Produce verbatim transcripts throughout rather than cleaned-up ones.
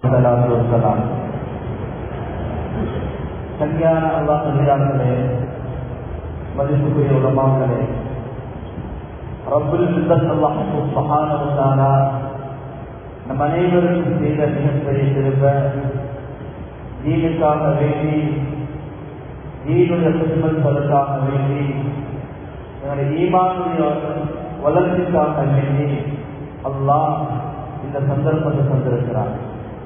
சங்கியான அல்லாஹ் நிலையார்களே, மதிப்புக்குரிய உலமாக்களே, ரப்புல் இஸ்ஸத் அல்லாஹ் சுப்ஹானஹு வ தஆலா நம் அனைவருக்கும் செய்த மிகப்பெரிய திரும்ப தீனுக்காக வேண்டி, தீனுடைய குடும்பங்களுக்காக வேண்டி, எங்களுடைய ஈமானுடைய வளர்ச்சிக்காக வேண்டி அல்லாஹ் இந்த சந்தர்ப்பத்தை தந்திருக்கிறார்.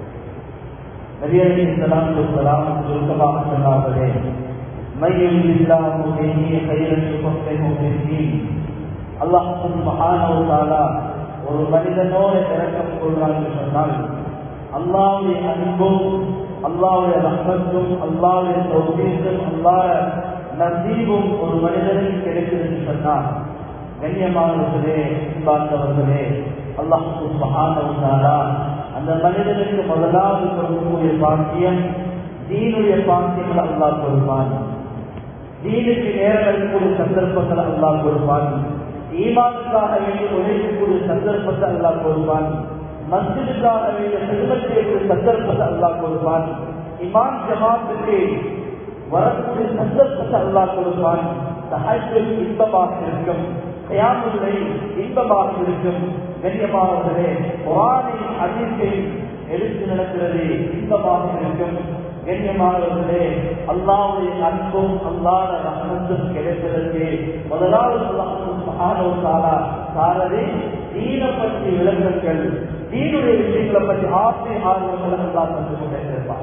நபி அலைஹிஸ்ஸலாத்து வஸ்ஸலாம் சுருக்கமாக சொன்னார்களே, மையுல் இஸ்லாமு பிஹி கைரன் யுஃபக்கிஹு ஃபித்தீன். அல்லாஹ் சுப்ஹானஹு வ தஆலா ஒரு மனிதனோடு இரக்கம் கொள்றான் என்று சொன்னால், அல்லாஹ்வுடைய அன்பும் அல்லாஹ்வுடைய ரஹ்மத்தும் அல்லாஹ்வுடைய தௌஃபீக்கும் அல்லாஹ்வுடைய நசீபும் ஒரு மனிதனுக்கு கிடைக்குது என்று சொன்னால், கண்ணியமானவர்களே, பார்ந்தவர்களே, அல்லாஹ் சுப்ஹானஹு வ தஆலா அந்த மனிதனுக்கு முதலாவது கொடுக்கக்கூடிய பாக்கியம் தீனுடைய பாக்கியங்களை அல்லாஹ் கொடுப்பான். தீனுக்கு நேரம் இருக்கக்கூடிய சந்தர்ப்பங்களை அல்லாஹ் கொடுப்பான். ஈமானுக்காக வேண்டி உழைக்கக்கூடிய சந்தர்ப்பத்தை அல்லாஹ் கொடுப்பான். மஸ்ஜிதுக்காக வேண்டிய செல்வம் செய்யக்கூடிய சந்தர்ப்பத்தை அல்லாஹ் கொடுப்பான். இமாம் ஜமாத்துக்கு வரக்கூடிய சந்தர்ப்பத்தை அல்லாஹ் கொடுப்பான். தஹஜ்ஜுத் இன்பமாக இருக்கும், கியாமுல் லைல் இன்பமாக இருக்கும். கண்ணியமானவர்களே, குர்ஆனின் ஹதீஸில் எடுத்து நடக்கிறது இன்பமாக இருக்கும். கண்ணியமானவர்களே, அல்லாஹ்வுடைய அன்பும் அல்லாஹ்வுடைய ரஹ்மத்தும் கிடைப்பதற்கு முதலாவது அல்லாஹ் சுப்ஹானஹு வ தஆலா சாரதி தீனை பற்றி விளக்கங்கள், தீனுடைய விஷயங்களை பற்றி ஆசை ஆர்வங்களை அல்லாஹ் தந்து கொண்டிருப்பார்.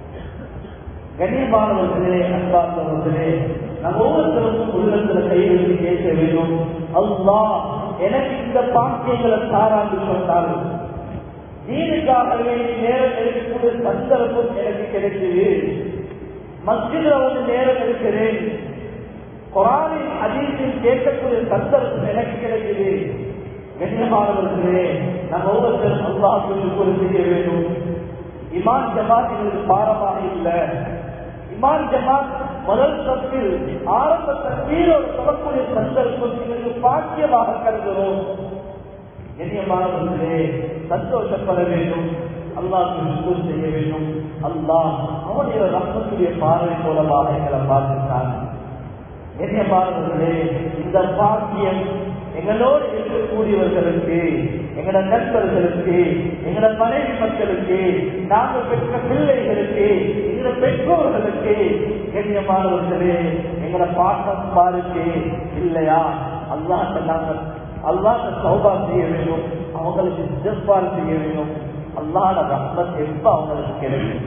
கண்ணியமானவர்களே, அன்பார்ந்தவர்களே, நம்ம ஒவ்வொருத்தருக்கும் உள்ளத்தில் கை வைத்து கேட்க வேண்டும், அல்லாஹ் எனக்கு இந்த பாக்கியங்களை தாராண்டு சொன்னால் தீனுக்காக வேண்டி நேரம் எடுக்கக்கூடிய சந்தர்ப்பம் எனக்கு கிடைக்குது. மஸ்ஜித்ல வந்து நேரம் எடுக்கிறேன், குர்ஆனின் ஹதீஸில் கேட்கக்கூடிய சந்தர்ப்பம் எனக்கு கிடைக்குது. கண்ணியமானவர்களே, நம்ம ஒவ்வொருத்தரும் அல்லாஹ் சொல்லி செய்ய வேண்டும். இமான் ஜமாத் எங்களுக்கு பாரமாக இல்லை. இமான் ஜமாத் முதல் சத்தில் ஆரம்ப தக்பீரோடு சொல்லக்கூடிய சந்தர்ப்பம் எங்களுக்கு பாக்கியமாக கருதுகிறோம். கண்ணியமானவர்களே, சந்தோஷப்பட வேண்டும், அல்லாஹ்வுக்கு ஷுக்ர் செய்ய வேண்டும். அல்லாஹ் அவனுடைய ரஹ்மத்துடைய பார்வை மூலமாக எங்களை பார்த்துட்டான். கண்ணியமானவர்களே, இந்த பாக்கியம் எங்களோடு இருக்கக்கூடியவர்களுக்கு, எங்களோட நண்பர்களுக்கு, எங்களோட மனைவி மக்களுக்கு, நாங்கள் பெற்ற பிள்ளைகளுக்கு, எங்களோட பெற்றோர்களுக்கு, கண்ணியமானவர்களே, எங்களோட பாட்டம் பாருக்கு இல்லையா, அல்லாஹ் நாங்கள் அல்லாஹ் சௌபா செய்ய வேண்டும், அவங்களுக்கு இஸ்திக்பார் செய்ய வேண்டும். அல்லாஹ்வுடைய ரஹ்மத் எப்ப அவங்களுக்கு கிடைக்கும்,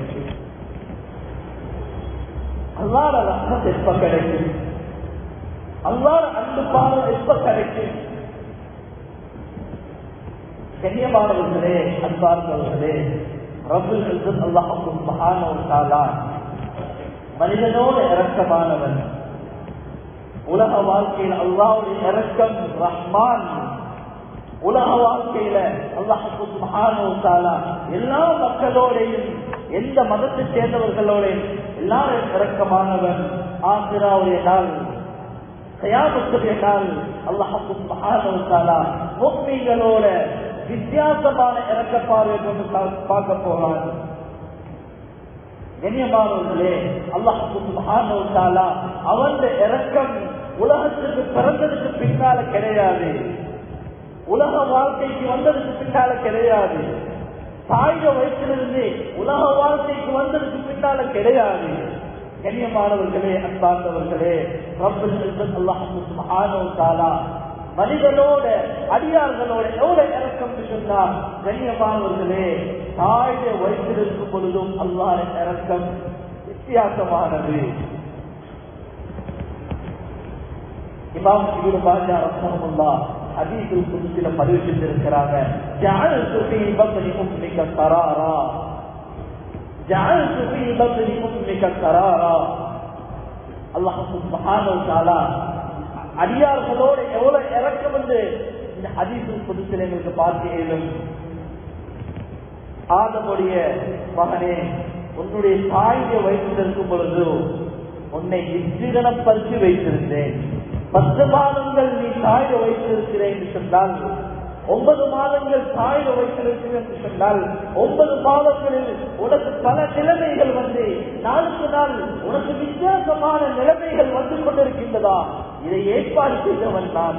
அல்லாஹ்வுடைய ரஹ்மத் எப்ப கிடைக்கும், அல்லாஹ்வுடைய அன்பு பார்வை எப்ப கிடைக்கும். கண்ணியமானவர்களே, அன்பார்ந்தவர்களே, ரப்புல் இஸ்ஸத் அல்லாஹ் சுப்ஹானஹு வ தஆலா மனிதனோடு இரக்கமானவன். உலக வாழ்க்கையில் அல்லாஹ்வுடைய இரக்கம் ரஹ்மான். உலக வாழ்க்கையில அல்லாஹ் சுப்ஹானஹு வ தஆலா எல்லா மக்களோடையும், எந்த மதத்தை சேர்ந்தவர்களோடையும் எல்லாரும் இரக்கமானவன். ஆகிராவுடைய நாள், கியாமத்துடைய நாள் அல்லாஹ் சுப்ஹானஹு வ தஆலா முஃமின்களோட வித்தியாசமான இரக்க பார்வை கொண்டு பார்க்க போறான். கண்ணியமானவர்களே, அல்லாஹ் சுப்ஹானஹு வ தஆலா அவனுடைய இரக்கம் உலகத்துக்கு பிறந்ததுக்கு பின்னால கிடையாது, உலக வாழ்க்கைக்கு வந்ததுக்கு பின்னால கிடையாது, தாய வயிற்றிலிருந்து உலக வாழ்க்கைக்கு வந்ததுக்கு பின்னால கிடையாது. கண்ணியமானவர்களே, அன்பார்ந்தவர்களே, ரப்புல் இஸ்ஸத் அல்லாஹ் சுப்ஹானஹு வ தஆலா மனிதனோட அடியார்களோட எவ்வளவு இறக்கம் சொன்னார். கண்ணியமானவர்களே, தாய வயிற்றில் இருக்கும் பொழுதும் அல்லாஹ்வுடைய இறக்கம் வித்தியாசமானது. இமாம் இப்னு மாஜா ரஹ்மத்துல்லாஹ் ஹதீஸுல் குத்ஸில பதிவு செய்திருக்கிறாங்க, ஜஅல்து ஃபீ பத்னி உம்மிக கராரா, ஜஅல்து ஃபீ பத்னி உம்மிக கராரா. அல்லாஹ் சுப்ஹானஹு வ தஆலா அடியார்களோடு எவ்வளவு இறக்கம் என்று இந்த ஹதீஸுல் குத்ஸில எங்களுக்கு பார்க்க இயலும். ஆதமுடைய மகனே, உன்னுடைய தாயை வைத்திருக்கும் பொழுது உன்னை நிச்சயப்படுத்தி வைத்திருந்தேன். பத்து மாதங்கள் நீ தாயை வைத்திருக்கிறேன் என்று சொன்னால், ஒன்பது மாதங்கள் தாயை வைத்திருக்கிறேன் என்று சொன்னால், ஒன்பது மாதங்களில் உனக்கு பல நிலைமைகள் வந்து நாளுக்கு நாள் உனக்கு வித்தியாசமான நிலைமைகள் வந்து கொண்டிருக்கின்றதா? இதை ஏற்பாடு செய்தவன் நான்.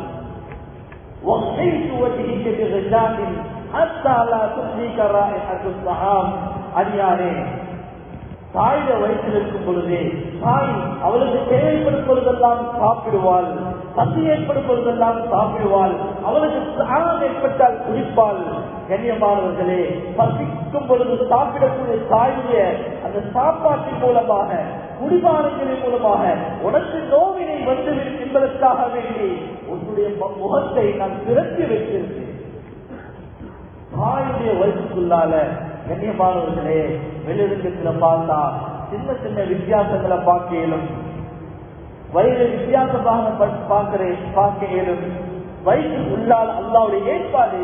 அடியானே, தாயில வயிற்றில் இருக்கும் பொழுதே தாய் அவளுக்கு தேவைப்படும் பொழுதெல்லாம் சாப்பிடுவாள், பசி ஏற்படும் பொழுதெல்லாம் சாப்பிடுவாள், அவளுக்கு தாகம் ஏற்பட்டால் குடிப்பாள். கண்ணியமானவர்களே, பசிக்கும் பொழுது சாப்பிடக்கூடிய தாயுடைய அந்த சாப்பாட்டின் மூலமாக, குடிபானங்களின் மூலமாக உனக்கு நோவினை வந்துவிடும் என்பதற்காக வேண்டி உன்னுடைய முகத்தை நான் திறத்தி வைத்திருக்கேன். தாயுடைய வயசுக்குள்ளால கண்ணியமானவர்களே, வெளியிடத்துல பார்த்தா சின்ன சின்ன வித்தியாசங்களை பார்க்க இயலும், வயது வித்தியாசமாக பார்க்கிறேன் பார்க்க இயலும். வயசு உள்ளால் அல்லாவுடைய ஏற்பாடு.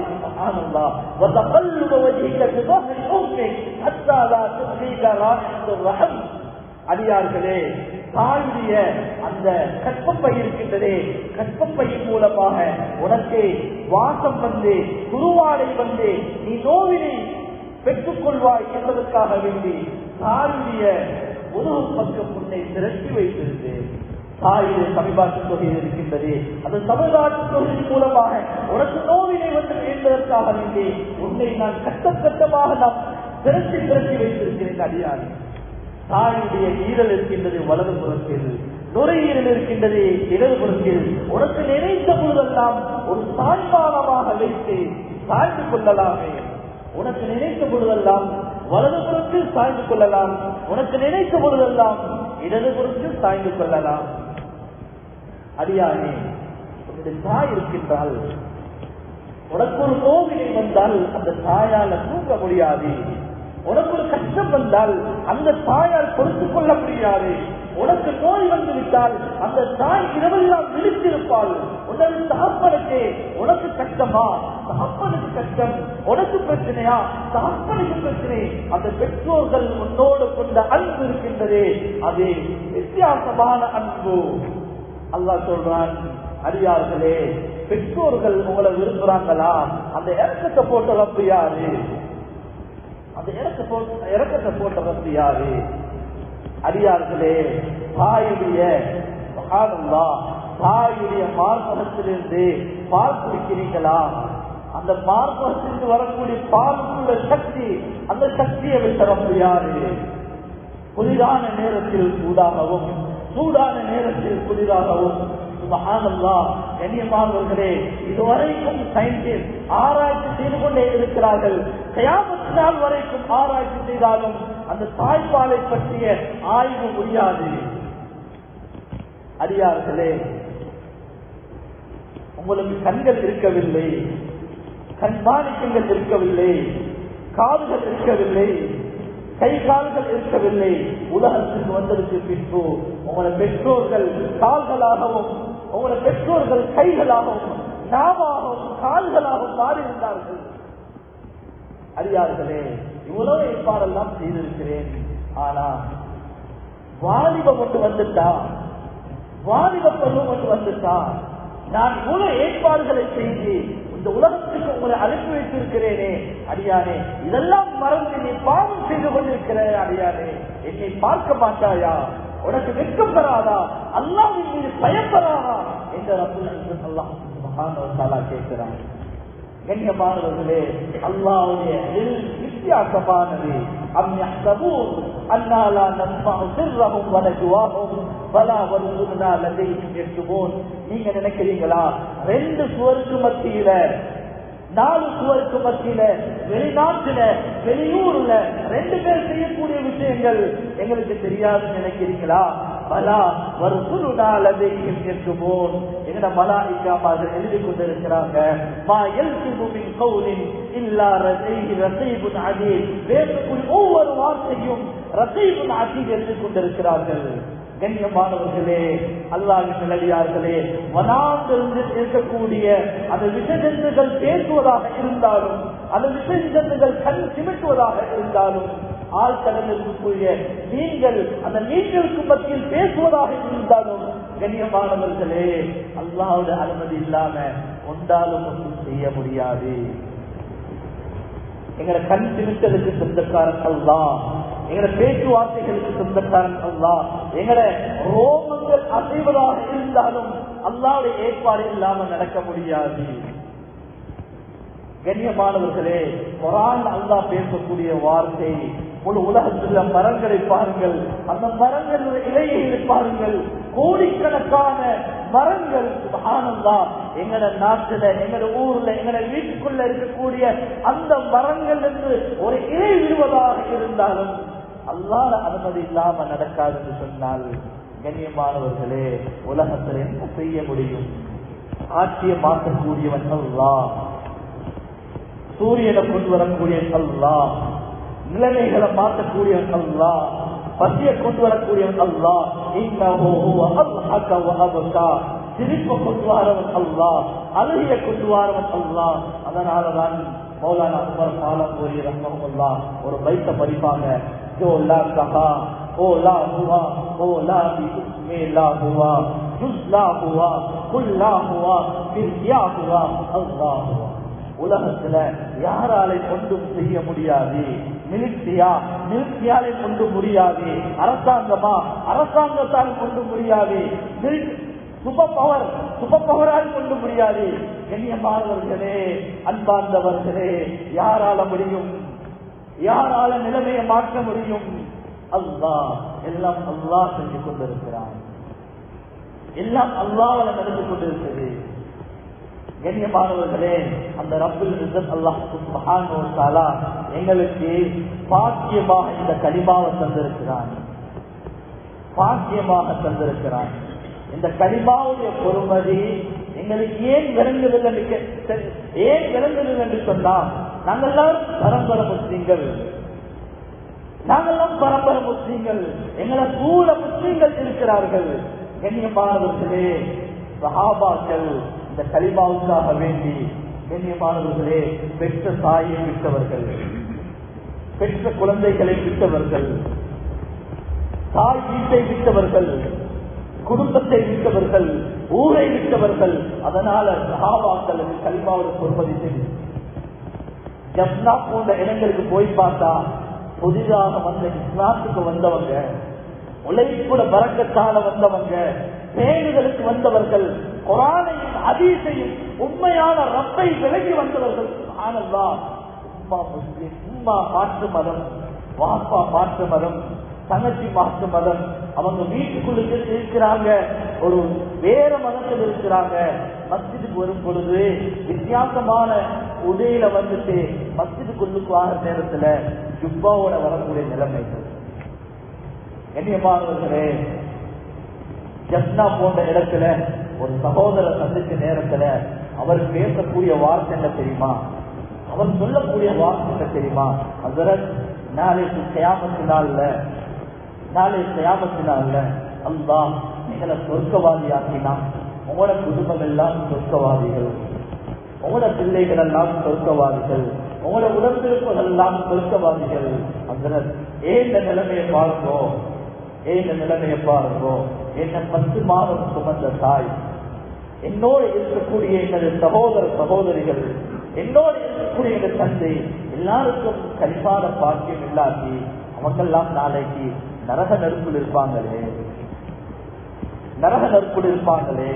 அடியார்களே, தாயுடைய அந்த கற்பப்பை இருக்கின்றதே, கற்பப்பையின் மூலமாக உனக்கு வாசம் வந்து குருவாடை வந்து நீ நோவினை பெற்றுக் கொள்வாய் என்பதற்காக வேண்டி தாயுடைய உணவு பக்க முன்னை திரட்டி வைத்திருந்தேன். தாயுடைய சமீபாட்டு தொகையில் இருக்கின்றது, அந்த சமீபாட்டு தொகையின் மூலமாக உனக்கு நோவினை வந்து என்பதற்காக வேண்டி உன்னை நான் கட்ட கட்டமாக நாம் திரட்டி திரட்டி வைத்திருக்கிறேன். அடியார், தாயுடைய ஈரல் இருக்கின்றது வலது புறத்தில், நுரையீரல் இருக்கின்றது இடது புறத்தில். உனக்கு நினைத்த பொழுதெல்லாம் ஒரு தாய்மானமாக வைத்து சாய்ந்து கொள்ளலாமே. உனக்கு நினைத்த பொழுதெல்லாம் வலது புறத்தில் சாய்ந்து கொள்ளலாம், உனக்கு நினைத்த பொழுதெல்லாம் இடது புறத்தில் சாய்ந்து கொள்ளலாம். அடியானே, உன்னுடைய தாய் இருக்கின்றால் உனக்கு ஒரு நோவினை வந்தால் அந்த தாயால் தூங்க முடியாது. உனக்கு ஒரு கஷ்டம் வந்தால் அந்த தாயால் பொறுத்துக் கொள்ள முடியாது. உனக்கு நோய் வந்து விட்டால் அந்த தாய் இரவெல்லாம் விழித்திருப்பாள். உனது தகப்பனுக்கு உனக்கு கஷ்டமா? தகப்பனுக்கு கஷ்டம். உனக்கு பிரச்சனையா? தகப்பனுக்கு பிரச்சனை. அந்த பெற்றோர்கள் உன்னோடு கொண்ட அன்பு இருக்கின்றதே, அது வித்தியாசமான அன்பு. அல்லாஹ் சொல்றான், அடியார்களே, பெற்றோர்கள் உங்களை விரும்புறாங்களா? அந்த இறக்கத்தை போட்ட ரப்பு யாரு? அந்த இறக்கத்தை போட்ட ரப்பு யாரு? அடியார்களே, தாயுடைய தாயுடைய மார்பகத்திலிருந்து பால் குடிக்கிறீங்களா? அந்த மார்பகத்திலிருந்து வரக்கூடிய பாலுக்குள்ள சக்தி, அந்த சக்தியை விட்ட ரப்பு யாரு? குளிரான நேரத்தில் சூடாகவும், சூடான நேரத்தில் குளிராகவும். சுப்ஹானல்லாஹ். கண்ணியமானவர்களே, இதுவரைக்கும் சயின்டிஸ்ட் ஆராய்ச்சி செய்து கொண்டே இருக்கிறார்கள். கியாமத் நாள் வரைக்கும் ஆராய்ச்சி செய்தாலும் அந்த தாய்ப்பாலை பற்றிய ஆய்வு முடியாது. அடியார்களே, உங்களுக்கு கண்கள் இருக்கவில்லை, கண்காணிக்கங்கள் இருக்கவில்லை, காதுகள் இருக்கவில்லை, கை கால்கள் இருக்கவில்லை. உலகத்துக்கு வந்ததுக்கு பின்பு உங்களோட பெற்றோர்கள் கால்களாகவும் உங்களோட பெற்றோர்கள் கைகளாகவும் நாமாகவும் கால்களாகவும் மாறியிருந்தார்கள். அறியார்களே, இவ்வளவு ஏற்பாடெல்லாம் செய்திருக்கிறேன். ஆனா வாலிபம் கொண்டு வந்துட்டா, வாலிப பருவம் கொண்டு வந்துட்டா, நான் இவ்வளவு ஏற்பாடுகளை செய்து இந்த உலகத்துக்கு உங்களை அனுப்பி வைத்திருக்கிறேனே, அடியானே, இதெல்லாம் மறந்து நீ பாவம் செய்து கொண்டிருக்கிறேன். அடியானே, என்னை பார்க்க மாட்டாயா? உனக்கு வெட்கம் பெறாதா? அல்லாஹ்வின் மீது பயப்படாதா என்று ரப்பல் அல்லாஹ் சுப்ஹானஹு வ தஆலா கேட்கிறான். கண்ணியமானவர்களே, அல்லாஹ்வுடைய வித்தியாசமானது. அம் யஹ்சபூன் அன்னா லா நஸ்மஉ சிர்ரஹும் வ நஜ்வாஹும் வலா வருசுலனா லதைஹிம் யக்துபூன். நீங்க நினைக்கிறீங்களா ரெண்டு சுவருக்கு மத்தியில, நாலு சுவருக்கு மத்தியில, வெளிநாட்டுல வெளியூர்ல ரெண்டு பேர் செய்யக்கூடிய விஷயங்கள் எங்களுக்கு தெரியாதுன்னு நினைக்கிறீங்களா? பலா வருசுலனா லதைஹிம் யக்துபூன். எங்கட மலாயிகா மாதிரி எழுதி கொண்டிருக்கிறாங்க. மா யல்ஃபிது மின் கௌலின் இல்லா லதைஹி ரஸீபுன் அதீத். பேசக்கூடிய ஒவ்வொரு வார்த்தையும் ரஸீபுன் அதீத் எழுதி கொண்டிருக்கிறார்கள். கண்ணியமானவர்களே, அல்லாஹ்வின் நல்லடியார்களே, வனாந்திருந்து இருக்கக்கூடிய அந்த விஷஜந்துகள் பேசுவதாக இருந்தாலும், அந்த விஷஜந்துகள் கண் சிமிட்டுவதாக இருந்தாலும், ஆழ்கடலில் இருக்கக்கூடிய நீங்கள் அந்த மீன்களுக்கு மத்தியில் பேசுவதாக இருந்தாலும், கண்ணியமானவர்களே, அல்லாஹ்வுடைய அனுமதி இல்லாம ஒன்றாலும் ஒன்றும் செய்ய முடியாது. எங்களை கண் சிமிட்டலுக்கு சொந்தக்காரன் அல்லாஹ். எங்கட பேச்சுவார்த்தைகளுக்கு சொந்தக்காரன் அல்லாஹ். எங்கட ரோமங்கள் அசைவதாக இருந்தாலும் அல்லாஹ்வுடைய ஏற்பாடு இல்லாம நடக்க முடியாது. கண்ணியமானவர்களே, குர்ஆன் அல்லாஹ் பேசக்கூடிய வார்த்தை முழு உலகத்தில் மரங்களை பாருங்கள், அந்த மரங்கள் இலையை பாருங்கள், கோடிக்கணக்கான மரங்கள் சுப்ஹானல்லாஹ். எங்கட நாட்டுல எங்கட ஊர்ல எங்கட வீட்டுக்குள்ள இருக்கக்கூடிய அந்த மரங்கள் என்று ஒரு இலை விடுவதாக இருந்தாலும் அல்லாஹ் அனுமதி இல்லாம நடக்காது என்று சொன்னால் கண்ணியமானவர்களே, உலகத்தில் என்ன செய்ய முடியும்? ஆட்சியை மாற்றக்கூடியவன் அல்லாஹ், சூரியனை கொண்டு வரக்கூடிய அல்லாஹ், நிலைமைகளை மாற்றக்கூடியவன் அல்லாஹ், பசியை கொண்டு வரக்கூடியவன் அல்லாஹ், சிரிப்பை கொண்டு வரவன் அல்லாஹ், அழுகிய கொண்டு வரவன் அல்லாஹ். அதனாலதான் மௌலானா உமர் பாலபூரி ரஹ்மத்துல்லாஹ் ஒரு பைத்த படிப்பாங்க, ஜோ லா கஹா ஓ லா ஹுவா ஓ லா பி உஸ்மே லா ஹுவா ஜுஸ் லா ஹுவா குல் லா ஹுவா ஃபிர் யா ஹுவா அல்லாஹ் ஹுவா. உலகத்துல யாராலை கொண்டும் செய்ய முடியாது, மிலிட்டியா மிலிட்டியாலை கொண்டு முடியாது, அரசாங்கமா அரசாங்கத்தால் கொண்டு முடியாது, சூப்பர் பவர் சூப்பர் பவரால் கொண்டு முடியாது. கண்ணியமானவர்களே, அன்பார்ந்தவர்களே, யாரால முடியும்? யாரால நிலைமையை மாற்ற முடியும்? அல்லாஹ். எல்லாம் அல்லாஹ் செஞ்சு கொண்டிருக்கிறான், எல்லாம் அல்லாஹ்வால நடந்து கொண்டிருக்கிறது. கண்ணியமானவர்களே, அந்த ரப்புல் இஸ்ஸத் அல்லாஹ் சுப்ஹானஹு வ தஆலா எங்களுக்கு பாக்கியமாக இந்த கலிமாவை தந்திருக்கிறான், பாக்கியமாக தந்திருக்கிறான். இந்த கலிமாவுடைய பொறுமதி எங்களுக்கு ஏன் விளங்குவதில்லை? ஏன் விளங்குவதில்லை என்று சொன்னால், நாங்கெல்லாம் பரம்பரை முஸ்லீம்கள், நாங்கெல்லாம் பரம்பரை முஸ்லீம்கள், எங்களை சூழ முஸ்லீம்கள் இருக்கிறார்கள். கண்ணியமானவர்களே, சஹாபாக்கள் இந்த கலிமாவுக்காக வேண்டி கண்ணியமானவர்களே பெற்ற தாயை விட்டவர்கள், பெற்ற குழந்தைகளை விட்டவர்கள், தாய் வீட்டை விட்டவர்கள், குடும்பத்தை விட்டவர்கள், ஊரை விட்டவர்கள். அதனால சஹாபாக்களுக்கு கலிமாவோட பொறுப்பதை தெரியும். ஜப்னா போன்ற இடங்களுக்கு போய் பார்த்தா புதிதாக வந்த இஸ்லாத்துக்கு வந்தவங்க, உலகிற்குள்ள பரக்கத்தால வந்தவங்க, பேணுதலுக்கு வந்தவர்கள், குர்ஆனையும் ஹதீஸையும் உண்மையான ரப்பை விலகி வந்தவர்கள். சுப்ஹானல்லாஹ். உம்மா முஸ்லிம், உம்மா மாற்று மதம், வாப்பா மாற்று மதம், தங்கச்சி மாற்று மதம், அவங்க வீட்டுக்குள்ளுக்கு இருக்கிறாங்க, ஒரு வேற மதத்தில் இருக்கிறாங்க. மஸ்ஜிதுக்கு வரும் பொழுது வித்தியாசமான உடையில வந்துட்டு மஸ்ஜிதுக்குள்ளுக்கு ஆகிற நேரத்துல ஜுப்பாவோட வரக்கூடிய நிலைமைகள். கண்ணியமானவர்களே, ஜப்னா போன்ற இடத்துல ஒரு சகோதரர் சந்திச்ச நேரத்துல அவர் பேசக்கூடிய வார்த்தை என்ன தெரியுமா? அவர் சொல்லக்கூடிய வார்த்தை என்ன தெரியுமா? ஹஸரத், நாளைக்கு கியாமத்தினால நாளை கியாமத்தினால அல்லாஹ் எங்களை சொர்க்கவாதி ஆக்கினா, உங்களோட குடும்பம் எல்லாம் சொர்க்கவாதிகள், உங்களோட பிள்ளைகள் எல்லாம் சொர்க்கவாதிகள், உங்களோட உடம்பிருப்புகள் எல்லாம் சொர்க்கவாதிகள். ஹஸரத், ஏன் நிலைமையை பாருங்கோ, ஏன் நிலைமையை பாருங்கோ. என்ன பத்து மாதம் சுமந்த தாய், என்னோடு இருக்கக்கூடிய எங்களது சகோதர சகோதரிகள், என்னோடு இருக்கக்கூடிய எங்கள் தந்தை, எல்லாருக்கும் கலிப்பான பாக்கியம் இல்லாட்டி அவங்கெல்லாம் நாளைக்கு நரக நெருப்பில் இருப்பாங்களே, நரக நெருப்பில் இருப்பாங்களே.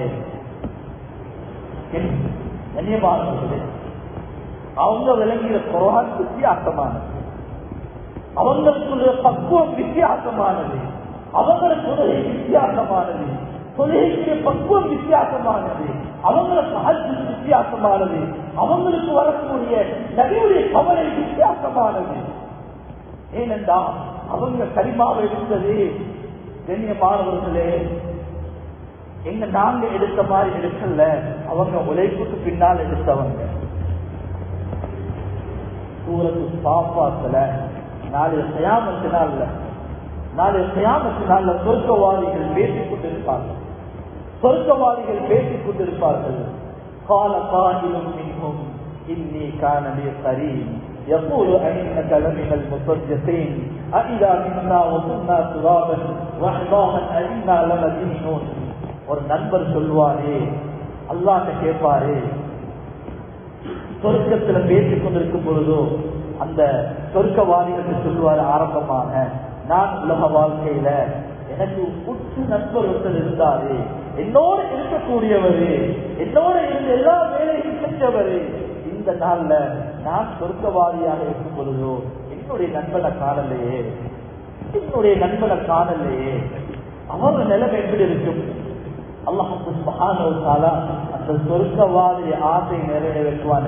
கண்ணியமானவர்களே, அவங்க விளங்கிய குர்ஆன் வித்தியாசமானது, அவங்களுக்குள்ள பக்குவம் வித்தியாசமானது, அவங்களுக்கு தொழுகை வித்தியாசமானது, தொழுகைக்குரிய பக்குவம் வித்தியாசமானது, அவங்களுக்கு ஹஜ் வித்தியாசமானது, அவங்களுக்கு வரக்கூடிய நபியுடைய கவலை வித்தியாசமானது. ஏனென்றால் அவங்க கலிமாவை எடுத்தது கண்ணியமானவர்களே எங்க நாங்க எடுத்த மாதிரி எடுக்கல, அவங்க உழைப்புக்கு பின்னால் எடுத்தவங்க. சூரத்து சாஃபாத்துல நாளைய கியாமத்தினால நாளைய கியாமத்தினால சொர்க்கவாதிகள் பேசிக் கொண்டிருப்பார்கள், சொர்க்கவாதிகள் பேசிக் கொண்டிருப்பார்கள். கால காதிலும் மின்னும் இன்னி காணலிய சரி يقول أئنك لمن المصدقين أئذا منا وكنا ترابا وعظاما أئنا لمدينون. ஒரு நண்பர் சொல்வாரே, அல்லாஹ்ட்ட கேட்பாரே, சொர்க்கத்துல பேசிக் கொண்டிருக்கும் பொழுதோ அந்த சொர்க்கவாதிகள் சொல்லுவார், ஆரம்பமாக நான் உலக வாழ்க்கையில எனக்கு உற்று நண்பர் ஒருத்தர் இருந்தாரு, என்னோட இருக்கக்கூடியவரு, என்னோட இருந்த எல்லா வேலையும் செஞ்சவரு. இந்த நாள்ல நான் சொர்க்கவாதியாக இருக்கும் பொழுதோ என்னுடைய நண்பனை காணலையே, என்னுடைய நண்பனை காணலையே, அவங்க நிலைமை எப்படி இருக்கும்? அல்லாஹ் சுப்ஹானஹு வ தஆலா அந்த சொர்க்கவாதி ஆசை நிறைவேற்றுவான்.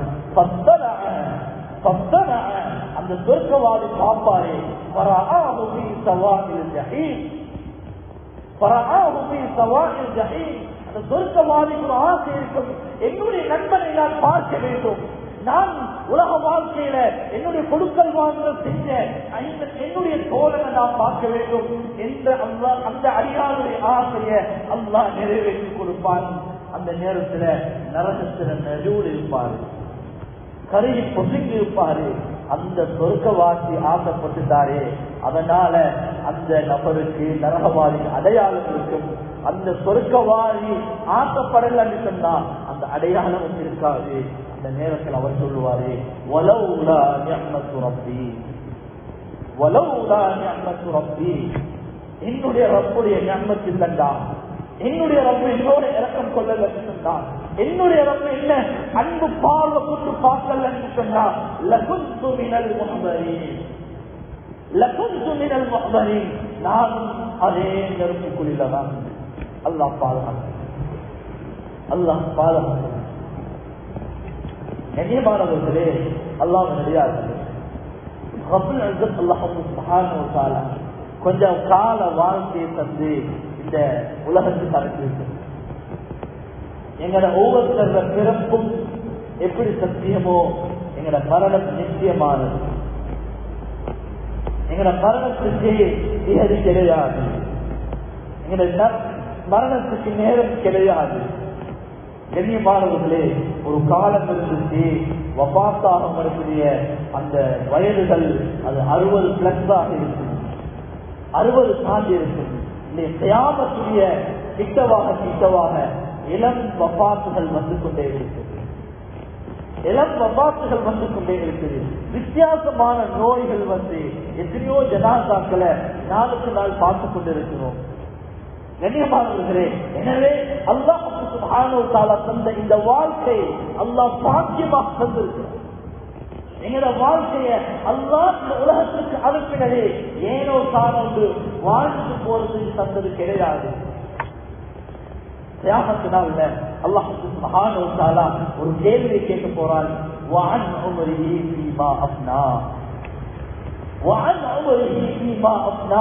அந்த சொர்க்கவாதி பாப்பாரே ஃபரஆஹு ஃபீ ஸவாஇல் ஜஹீம், ஃபரஆஹு ஃபீ ஸவாஇல் ஜஹீம். அந்த சொர்க்கவாதிக்கு ஆசை இருக்கும், என்னுடைய நண்பனை நான் பார்க்க வேண்டும், நான் உலக வாழ்க்கையில என்னுடைய கொடுக்கல் வாங்கல் செஞ்ச என்னுடைய தோழனை நான் பார்க்க வேண்டும் என்ற அல்லாஹ் அந்த அடியாருடைய ஆசையை அல்லாஹ் நிறைவேற்றி கொடுப்பான். அந்த நேரத்துல நரகத்துல நடுவில் இருப்பாரு, கருகி பொசுங்கி இருப்பாரு. அந்த சொர்க்கவாசி ஆசைப்பட்டுட்டாரே, அதனால அந்த நபருக்கு நரகவாதிக்கு அடையாளம் இருக்கும். அந்த சொர்க்கவாதி ஆசைப்படலன்னு சொன்னா அந்த அடையாளம் இருக்காது. அந்த நேரத்தில் அவர் சொல்லுவாரு, வலௌலா நிஅமத்து ரப்பி, வலௌலா நிஅமத்து ரப்பி, என்னுடைய ரப்புடைய நிஅமத் இல்லைண்டா, என்னுடைய ரப்பு என்னோட இறக்கம் கொள்ளல சொன்னான், என்னுடைய ரப்பு என்ன அன்பு பார்வை கொண்டு பார்க்கல சொன்னா, லகுந்து மினல் முஹ்தரீன், லகுந்து மினல் முஹ்தரீன், நானும் அதே நெருப்புக்குள்ள தான். அல்லாஹ் பாதுகாக்க, அல்லாஹ் பாதுகாக்க. கண்ணியமானவர்களே, அல்லாஹ் நடிகார்களே, ரப்புல் இஸ்ஸத் அல்லாஹ் சுப்ஹானஹு வ தஆலா கொஞ்சம் கால வாழ்க்கையை தந்து இந்த உலகத்துக்கு அனுப்பியிருக்கு. எங்களோட ஒவ்வொருத்தர பிறப்பும் எப்படி சத்தியமோ எங்களோட மரணம் நிச்சயமானது. எங்களோட மரணத்துக்கு திகதி கிடையாது, எங்களோட மரணத்துக்கு நேரம் கிடையாது. கண்ணியமானவர்களே, ஒரு காலம் இருந்துச்சு, வபாத்தாக வரக்கூடிய அந்த வயதுகள் அது அறுபது பிளஸ் ஆக இருக்கும், அறுபது தாண்டி இருக்கும். கியாமத்துடைய கிட்டவாக கிட்டவாக இளம் வபாத்துகள் வந்து கொண்டே இருக்குது, இளம் வபாத்துகள் வந்து கொண்டே இருக்குது. வித்தியாசமான நோய்கள் வந்து எத்தனையோ ஜனாசாக்களை நாளுக்கு நாள் பார்த்து கொண்டிருக்கிறோம். கண்ணியமானவர்களே, எனவே அல்லாஹ் சுப்ஹானஹு வ தஆலா தந்த இந்த வாழ்க்கை அல்லாஹ் பாக்கியமாக தந்திருக்கிறார். எங்களோட வாழ்க்கைய அல்லாஹ் இந்த உலகத்துக்கு அனுப்பினதே ஏனோ சார்ந்து வாழ்ந்து போறதுக்கு தந்தது கிடையாது. தியாகத்தினால அல்லாஹ் சுப்ஹானஹு வ தஆலா ஒரு கேள்வியை கேட்க போறான். வஅன் உம்ரிஹி ஃபீமா அஃப்னா, வஅன் உம்ரிஹி ஃபீமா அஃப்னா.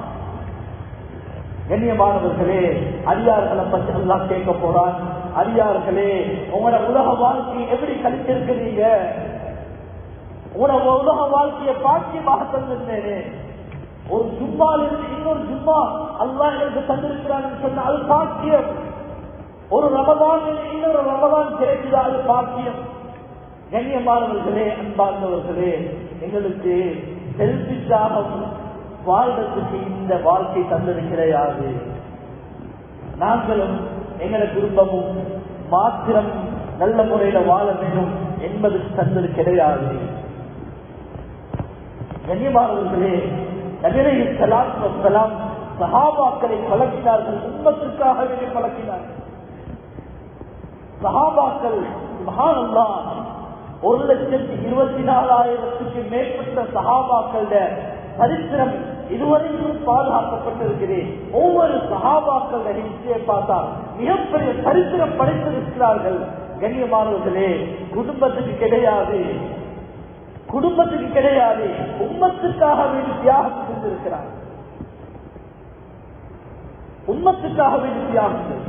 கண்ணியமானவர்களே, அடியார்களை பற்றி அல்லாஹ் கேட்க போறான். அடியார்களே, உங்களோட உலக வாழ்க்கையை எப்படி கழித்திருக்கிறீங்க? உங்களோட உலக வாழ்க்கையை பாக்கியமாக தந்திருந்தேனே, ஒரு ஜும்மால் இருந்து இன்னொரு ஜும்மா அல்லாஹ் எனக்கு தந்திருக்கிறான்னு சொன்ன அது பாக்கியம். ஒரு ரமதான் இன்னொரு ரமதான் கிடைக்குதா, அது பாக்கியம். கண்ணியமானவர்களே, அன்பார்ந்தவர்களே, எங்களுக்கு செல்பிஷாக வாழ்றதுக்கு இந்த வாழ்க்கை தந்தது கிடையாது. நாங்களும் எங்கள குடும்பமும் மாத்திரம் நல்ல முறையில வாழ வேண்டும் என்பது தந்தது கிடையாது. கண்ணியமானவர்களே, நபியே ஸல்லல்லாஹு அலைஹி வஸல்லம் சஹாபாக்களை பழக்கினார்கள், உம்மத்துக்காக வேண்டி பழக்கினார்கள். சஹாபாக்கள் சுப்ஹானல்லாஹ் ஒரு லட்சத்தி இருபத்தி நாலாயிரத்துக்கு மேற்பட்ட சஹாபாக்கள சரித்திரம் இதுவரைக்கும் பாதுகாக்கப்பட்டிருக்கிறேன். ஒவ்வொரு சஹாபாக்கள் நிகழ்ச்சியை பார்த்தால் மிகப்பெரிய சரித்திரம் படைத்திருக்கிறார்கள். கண்ணியமானவர்களே, குடும்பத்துக்கு கிடையாது, குடும்பத்துக்கு கிடையாது, உம்மத்துக்காக வேண்டி தியாகம் செஞ்சிருக்கிறார், உம்மத்துக்காக வேண்டி தியாகம் செஞ்சு.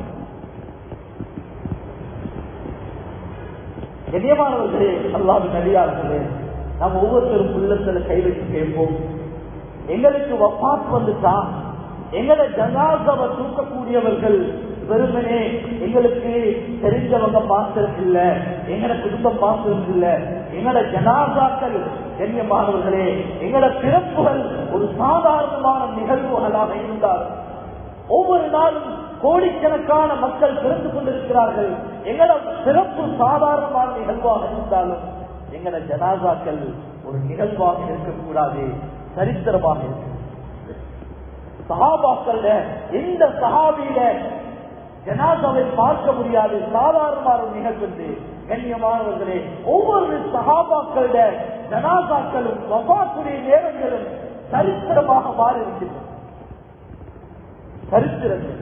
கண்ணியமானவர்களே, அல்லாஹ்வின் அடியார்களே, நாம் ஒவ்வொருத்தரும் உள்ளத்துல கை வச்சு கேட்போம். எங்களுக்கு வஃபாத் வந்துட்டா எங்களை ஜனாசாவை தூக்கக்கூடியவர்கள் வெறுமனே எங்களுக்கு தெரிஞ்சவங்க மாத்திரம் இல்ல, எங்கட குடும்பம் மாத்திரம் இல்ல, எங்கட ஜனாசாக்கள் கண்ணியமானவர்களே, எங்கட பிறப்புகள் ஒரு சாதாரணமான நிகழ்வுகளாக இருந்தால் ஒவ்வொரு நாளும் கோடிக்கணக்கான மக்கள் பிறந்து கொண்டிருக்கிறார்கள். எங்களோட சிறப்பு சாதாரணமான நிகழ்வாக இருந்தாலும் எங்களோட ஜனாசாக்கள் ஒரு நிகழ்வாக இருக்கக்கூடாது, சரித்திரமாக இருக்கு. சஹாபாக்கள் எந்த சஹாபியில ஜனாசாவை பார்க்க முடியாது, சாதாரணமான ஒரு நிகழ்வு. கண்ணியமானவர்களே, ஒவ்வொரு சஹாபாக்கள ஜனாசாக்களும் வஃபாத்துடைய நேரங்களும் சரித்திரமாக மாறி இருக்கிறது. சரித்திரங்கள்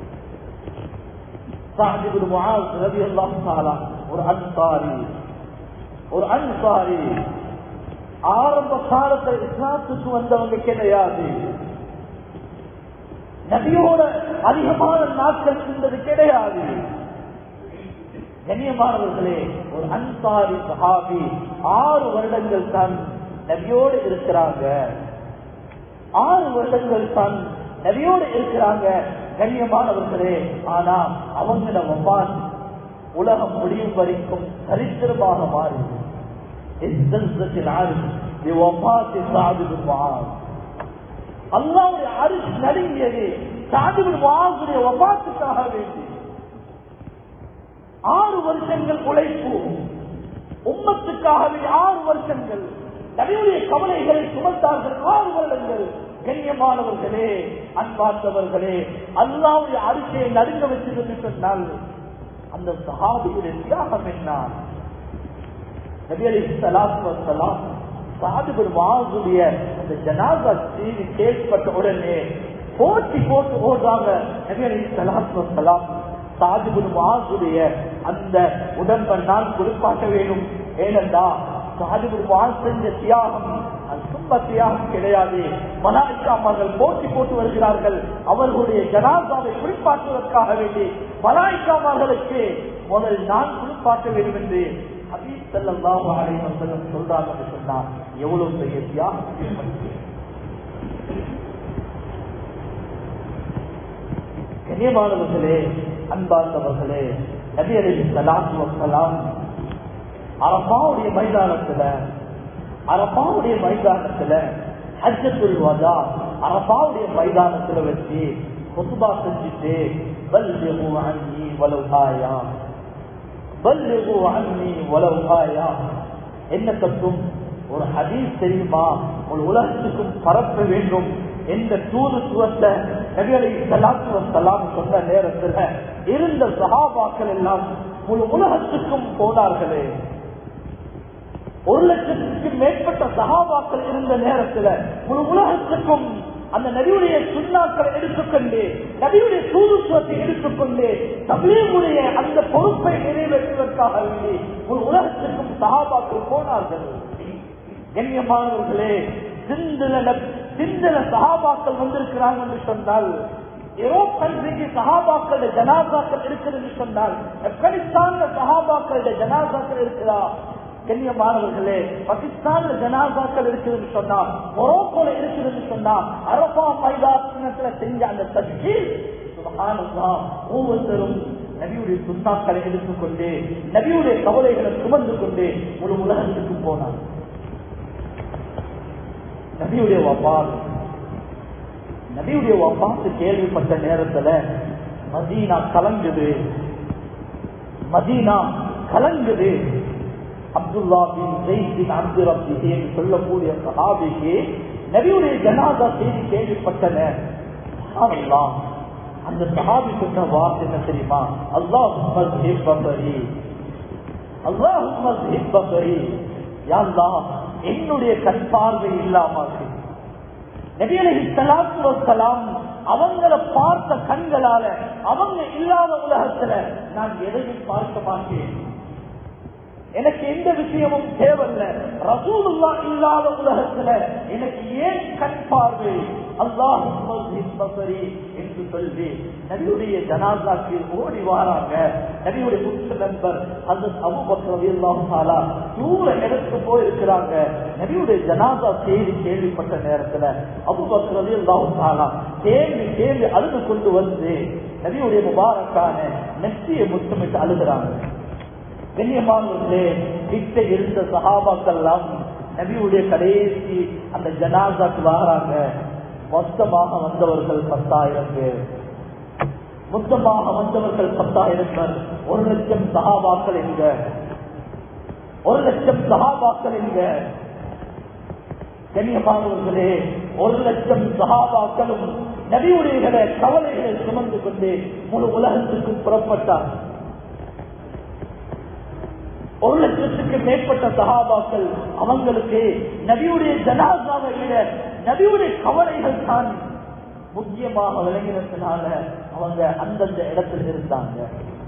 சஅத் இப்னு முஆஸ் ரலியல்லாஹு தஆலா ஒரு அன்சாரி, ஒரு அன்சாரி ஆரம்ப காலத்தில் இஸ்லாத்துக்கு வந்தவங்க கிடையாது, நபியோட அதிகமான நாட்கள் இருந்தது கிடையாது. கண்ணியமானவர்களே, ஒரு அன்சாரி சஹாபி ஆறு வருடங்கள் தான் நபியோடு இருக்கிறாங்க. ஆறு வருடங்கள் தான் நபியோடு இருக்கிறாங்க. கண்ணியமானவர்களே, ஆனா அவங்களோட வஃபாத் உலகம் முடியும் வரைக்கும் சரித்திரமாக மாறியது. அல்லாஹ்வுடைய அரிசி நடுங்கியது சஅத் இப்னு முஆஸுடைய வஃபாத்துக்காக வேண்டி. ஆறு வருஷங்கள் உழைப்பு உம்மத்துக்காகவே, ஆறு வருஷங்கள் நபியுடைய கவலைகளை சுமந்தார்கள். ஆறு வருடங்கள். கண்ணியமானவர்களே, அன்பார்ந்தவர்களே, அல்லாஹ்வுடைய அரிசியை நடுங்க வச்சிருந்து சொன்னால் அந்த சஹாபியுடைய தியாகம் என்ன? நபி அலைஹிஸ்ஸலாத்து வஸ்ஸலாம் சஅத் இப்னு முஆஸுடைய அந்த ஜனாஸா செய்தி கேள்விப்பட்ட உடனே போட்டி போட்டு ஓடுறாங்க. நபி அலைஹிஸ்ஸலாத்து வஸ்ஸலாம் சஅத் இப்னு முஆஸுடைய அந்த உடம்பை நான் குளிப்பாட்ட வேண்டும். ஏனென்றா சஅத் இப்னு முஆஸ் செஞ்ச தியாகம் அது சும்மா தியாகம் கிடையாது. மலாயிக்காமார்கள் போட்டி போட்டு வருகிறார்கள் அவர்களுடைய ஜனாசாவை குளிப்பாட்டுவதற்காக வேண்டி. மலாயிக்காமார்களுக்கு முதல் நான் குளிப்பாட்ட வேண்டும் என்று ஹபீப் ஸல்லல்லாஹு அலைஹி வஸல்லம் சொல்றாங்க என்று சொன்னார். எவ்வளவு பெரிய தியாகம்! கண்ணியமானவர்களே, அன்பார்ந்தவர்களே, நபி அலைஹிஸ்ஸலாத்து வஸ்ஸலாம் அரஃபாவுடைய மைதானத்துல அரஃபாவுடைய மைதானத்துல ஹஜ்ஜத்துல் வதா அரஃபாவுடைய மைதானத்துல வச்சு குத்பா செஞ்சுட்டு பல்லிகு அன்னி வலவ் ஆயா பல்லிகு அன்னி வலவ் ஆயா என்ன கட்டும் ஒரு ஹதீஸ் தெரியுமா, ஒரு உலகத்துக்கும் பரப்ப வேண்டும் என்ற தூதுத்துவத்தை நபி அலைஹிஸ்ஸலாத்து வஸ்ஸலாம் சொன்ன நேரத்தில் இருந்த சஹாபாக்கள் எல்லாம் முழு உலகத்துக்கும் போனார்களே. ஒரு லட்சத்துக்கு மேற்பட்ட சஹாபாக்கள் இருந்த நேரத்தில் முழு உலகத்துக்கும் அந்த நபியுடைய சுன்னாக்களை எடுத்துக்கொண்டு நபியுடைய தூதுத்துவத்தை எடுத்துக்கொண்டு தப்லீகுடைய அந்த பொறுப்பை நிறைவேற்றுவதற்காக வேண்டி முழு உலகத்துக்கும் சஹாபாக்கள் போனார்கள். கண்ணியமானவர்களே, சிந்தன சஹாபாக்கள் வந்திருக்கிறாங்க என்று சொன்னால், யூரோப் கண்ட்ரிக்கு சஹாபாக்களுடைய ஜனாசாக்கள் இருக்கிறது என்று சொன்னால், ஆப்கானிஸ்தான்ல சஹாபாக்களுடைய ஜனாசாக்கள் இருக்கிறா. கண்ணியமானவர்களே, பாகிஸ்தான்ல ஜனாசாக்கள் இருக்கிறது சொன்னா, மொரோக்கோல இருக்கிறது சொன்னா, அரபா மைதானத்துல செஞ்ச அந்த தஸ்கீர் சுப்ஹானல்லாஹ், ஒவ்வொருத்தரும் நபியுடைய சுன்னாக்களை எடுத்துக்கொண்டு நபியுடைய கவலைகளை சுமந்து கொண்டு ஒரு உலகத்துக்கு போனார். நபியுடைய வஃபாத் நபியுடைய வஃபாத் கேள்விப்பட்ட நேரத்துல மதீனா கலங்குது. மதீனா கலங்குது. அப்துல்லா பின் ஸைத் பின் அப்து ரப்பிஹி என்று சொல்லக்கூடிய சஹாபிக்கு நபியுடைய ஜனாஸா செய்தி கேள்விப்பட்டன. சுப்ஹானல்லாஹ், அந்த சஹாபி சொன்ன வார்த்தை என்ன தெரியுமா? அல்லாஹும்ம ஸிஹ் பஸரி, அல்லாஹும்ம ஸிஹ் பஸரி, யா அல்லாஹ் என்னுடைய கண் பார்வை இல்லாமல். நபி அலைஹிஸ்ஸலாத்து வஸ்ஸலாம் அவங்கள பார்த்த கண்களால அவங்க இல்லாத உலகத்துல நான் எதையும் பார்க்க மாட்டேன், எனக்கு எந்த விஷயமும் தேவையில்லை. ரசூலுல்லாஹ் இல்லாத உலகத்துல எனக்கு ஏன் கண் பார்வை? அல்லாஹும்ம ஸிஹ் பஸரி என்று சொல்லி நபியுடைய ஜனாஸாக்கு ஓடி வாராங்க. நபியுடைய முக்கிய நண்பர் ஹஜ்ரத் அபூபக்கர் ரலியல்லாஹு தஆலா தூர இடத்துக்கு போயிருக்கிறாங்க. நபியுடைய ஜனாஸா செய்தி கேள்விப்பட்ட நேரத்துல அபூபக்கர் ரலியல்லாஹு தஆலா தேம்பி தேம்பி அழுது கொண்டு வந்து நபியுடைய முபாரக்கான நெற்றியை முத்தமிட்டு அழுகிறாங்க. கண்ணியமானவர்களே, கிட்ட இருந்த சஹாபாக்கள் எல்லாம் நபியுடைய கடைசி அந்த ஜனாஸாக்கு வராங்க. மொத்தமாக வந்தவர்கள் பத்தாயிரம் பேர். மொத்தமாக வந்தவர்கள் பத்தாயிரம் பேர். ஒரு லட்சம் சஹாபாக்கள் எங்க? ஒரு லட்சம் சஹாபாக்கள் எங்க? கண்ணியமானவர்களே, ஒரு லட்சம் சஹாபாக்களும் நபியுடைய கவலைகளை சுமந்து கொண்டு முழு உலகத்துக்கும் புறப்பட்டார். ஒரு லட்சத்துக்கு மேற்பட்ட சஹாபாக்கள் அவங்களுக்கு நபியுடைய ஜனாசாவை விட நபியுடைய கவலைகள் தான் முக்கியமாக விளங்கினதுனால அவங்க அந்தந்த இடத்தில் இருந்தாங்க.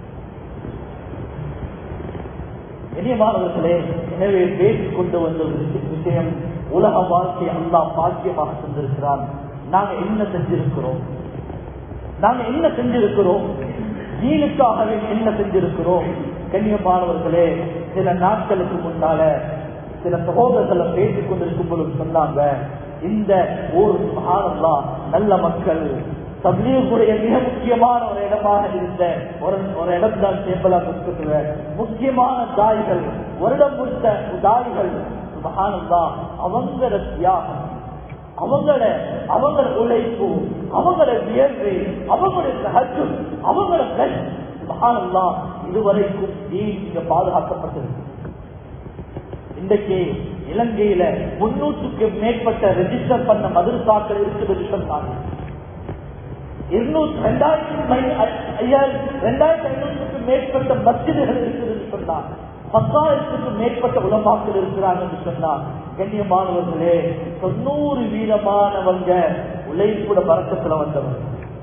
இனியமானவர்களே, எனவே பேசிக் கொண்டு வந்த ஒரு விஷயம், உலக வாழ்க்கை அல்லாஹ் பாக்கியமாக தந்திருக்கிறான். நாங்க என்ன செஞ்சிருக்கிறோம்? நாங்க என்ன செஞ்சிருக்கிறோம்? தீனுக்காகவே என்ன செஞ்சிருக்கிறோம்? கண்ணியமானவர்களே, சில நாட்களுக்கு முன்னால சில சகோதரர்களை பேசிக் கொண்டிருக்கும் போது சொன்னாங்க, இந்த ஊர் சுப்ஹானல்லாஹ் நல்ல மக்கள் தப்லீகுடைய மிக முக்கியமான ஒரு இடமாக இருந்த ஒரு ஒரு இடம் தான் சேம்பலா கொடுக்கிற முக்கியமான தாய்கள், வருடம் முடித்த தாய்கள் சுப்ஹானல்லாஹ் அவங்கள தியாகம், அவங்கள அவங்கள உழைப்பு, அவங்கள வியர்வை, அவங்களுடைய தஹஜ்ஜுத், அவங்கள கஷ்டம் சுப்ஹானல்லாஹ் இதுவரைக்கும் தீன் இங்க பாதுகாக்கப்பட்டிருக்கு. இன்றைக்கு இலங்கையில முன்னூற்றுக்கு மேற்பட்ட ரெஜிஸ்டர் பண்ண மதரசாக்கள் இருக்குது சொன்னாங்க. இருநூத்தி ரெண்டாயிரத்தி ரெண்டாயிரத்தி ஐநூற்றுக்கு மேற்பட்ட மஸ்ஜிதுகள் இருக்குது சொன்னாங்க. பத்தாயிரத்துக்கு மேற்பட்ட உலமாக்கள் இருக்கிறாங்க என்று சொன்னார். கண்ணியமானவர்களே, தொண்ணூறு வீதமானவங்க உழைப்புட பறக்கத்துல வந்தவர்கள்,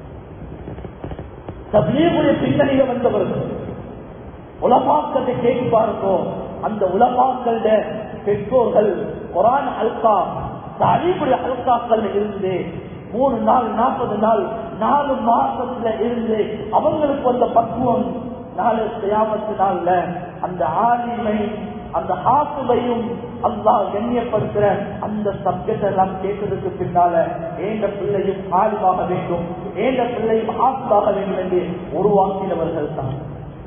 தப்லீகுடைய பின்னணியில வந்தவர்கள். உலமாக்களை கேட்டு பாருங்கோ, அந்த உலமாக்கள பெற்றோர்கள் குர்ஆன் ஹல்கா தலீபுடைய ஹல்காக்கள் இருந்து மூணு நாள் நாற்பது நாள் நாலு மாசத்துல இருந்து அவங்களுக்கு வந்த பக்குவம் நாலு கியாமத்து நாள்ல அந்த ஆலிமை அந்த ஹாஃபிலையும் அல்லாஹ் கண்ணியப்படுத்துற அந்த சப்ஜெக்ட் எல்லாம் கேட்டதுக்கு பின்னால ஏண்ட பிள்ளையும் ஆலிமாக வேண்டும், ஏண்ட பிள்ளையும் ஹாஃபிலாக வேண்டும் என்று உருவாக்கினவர்கள் தான்.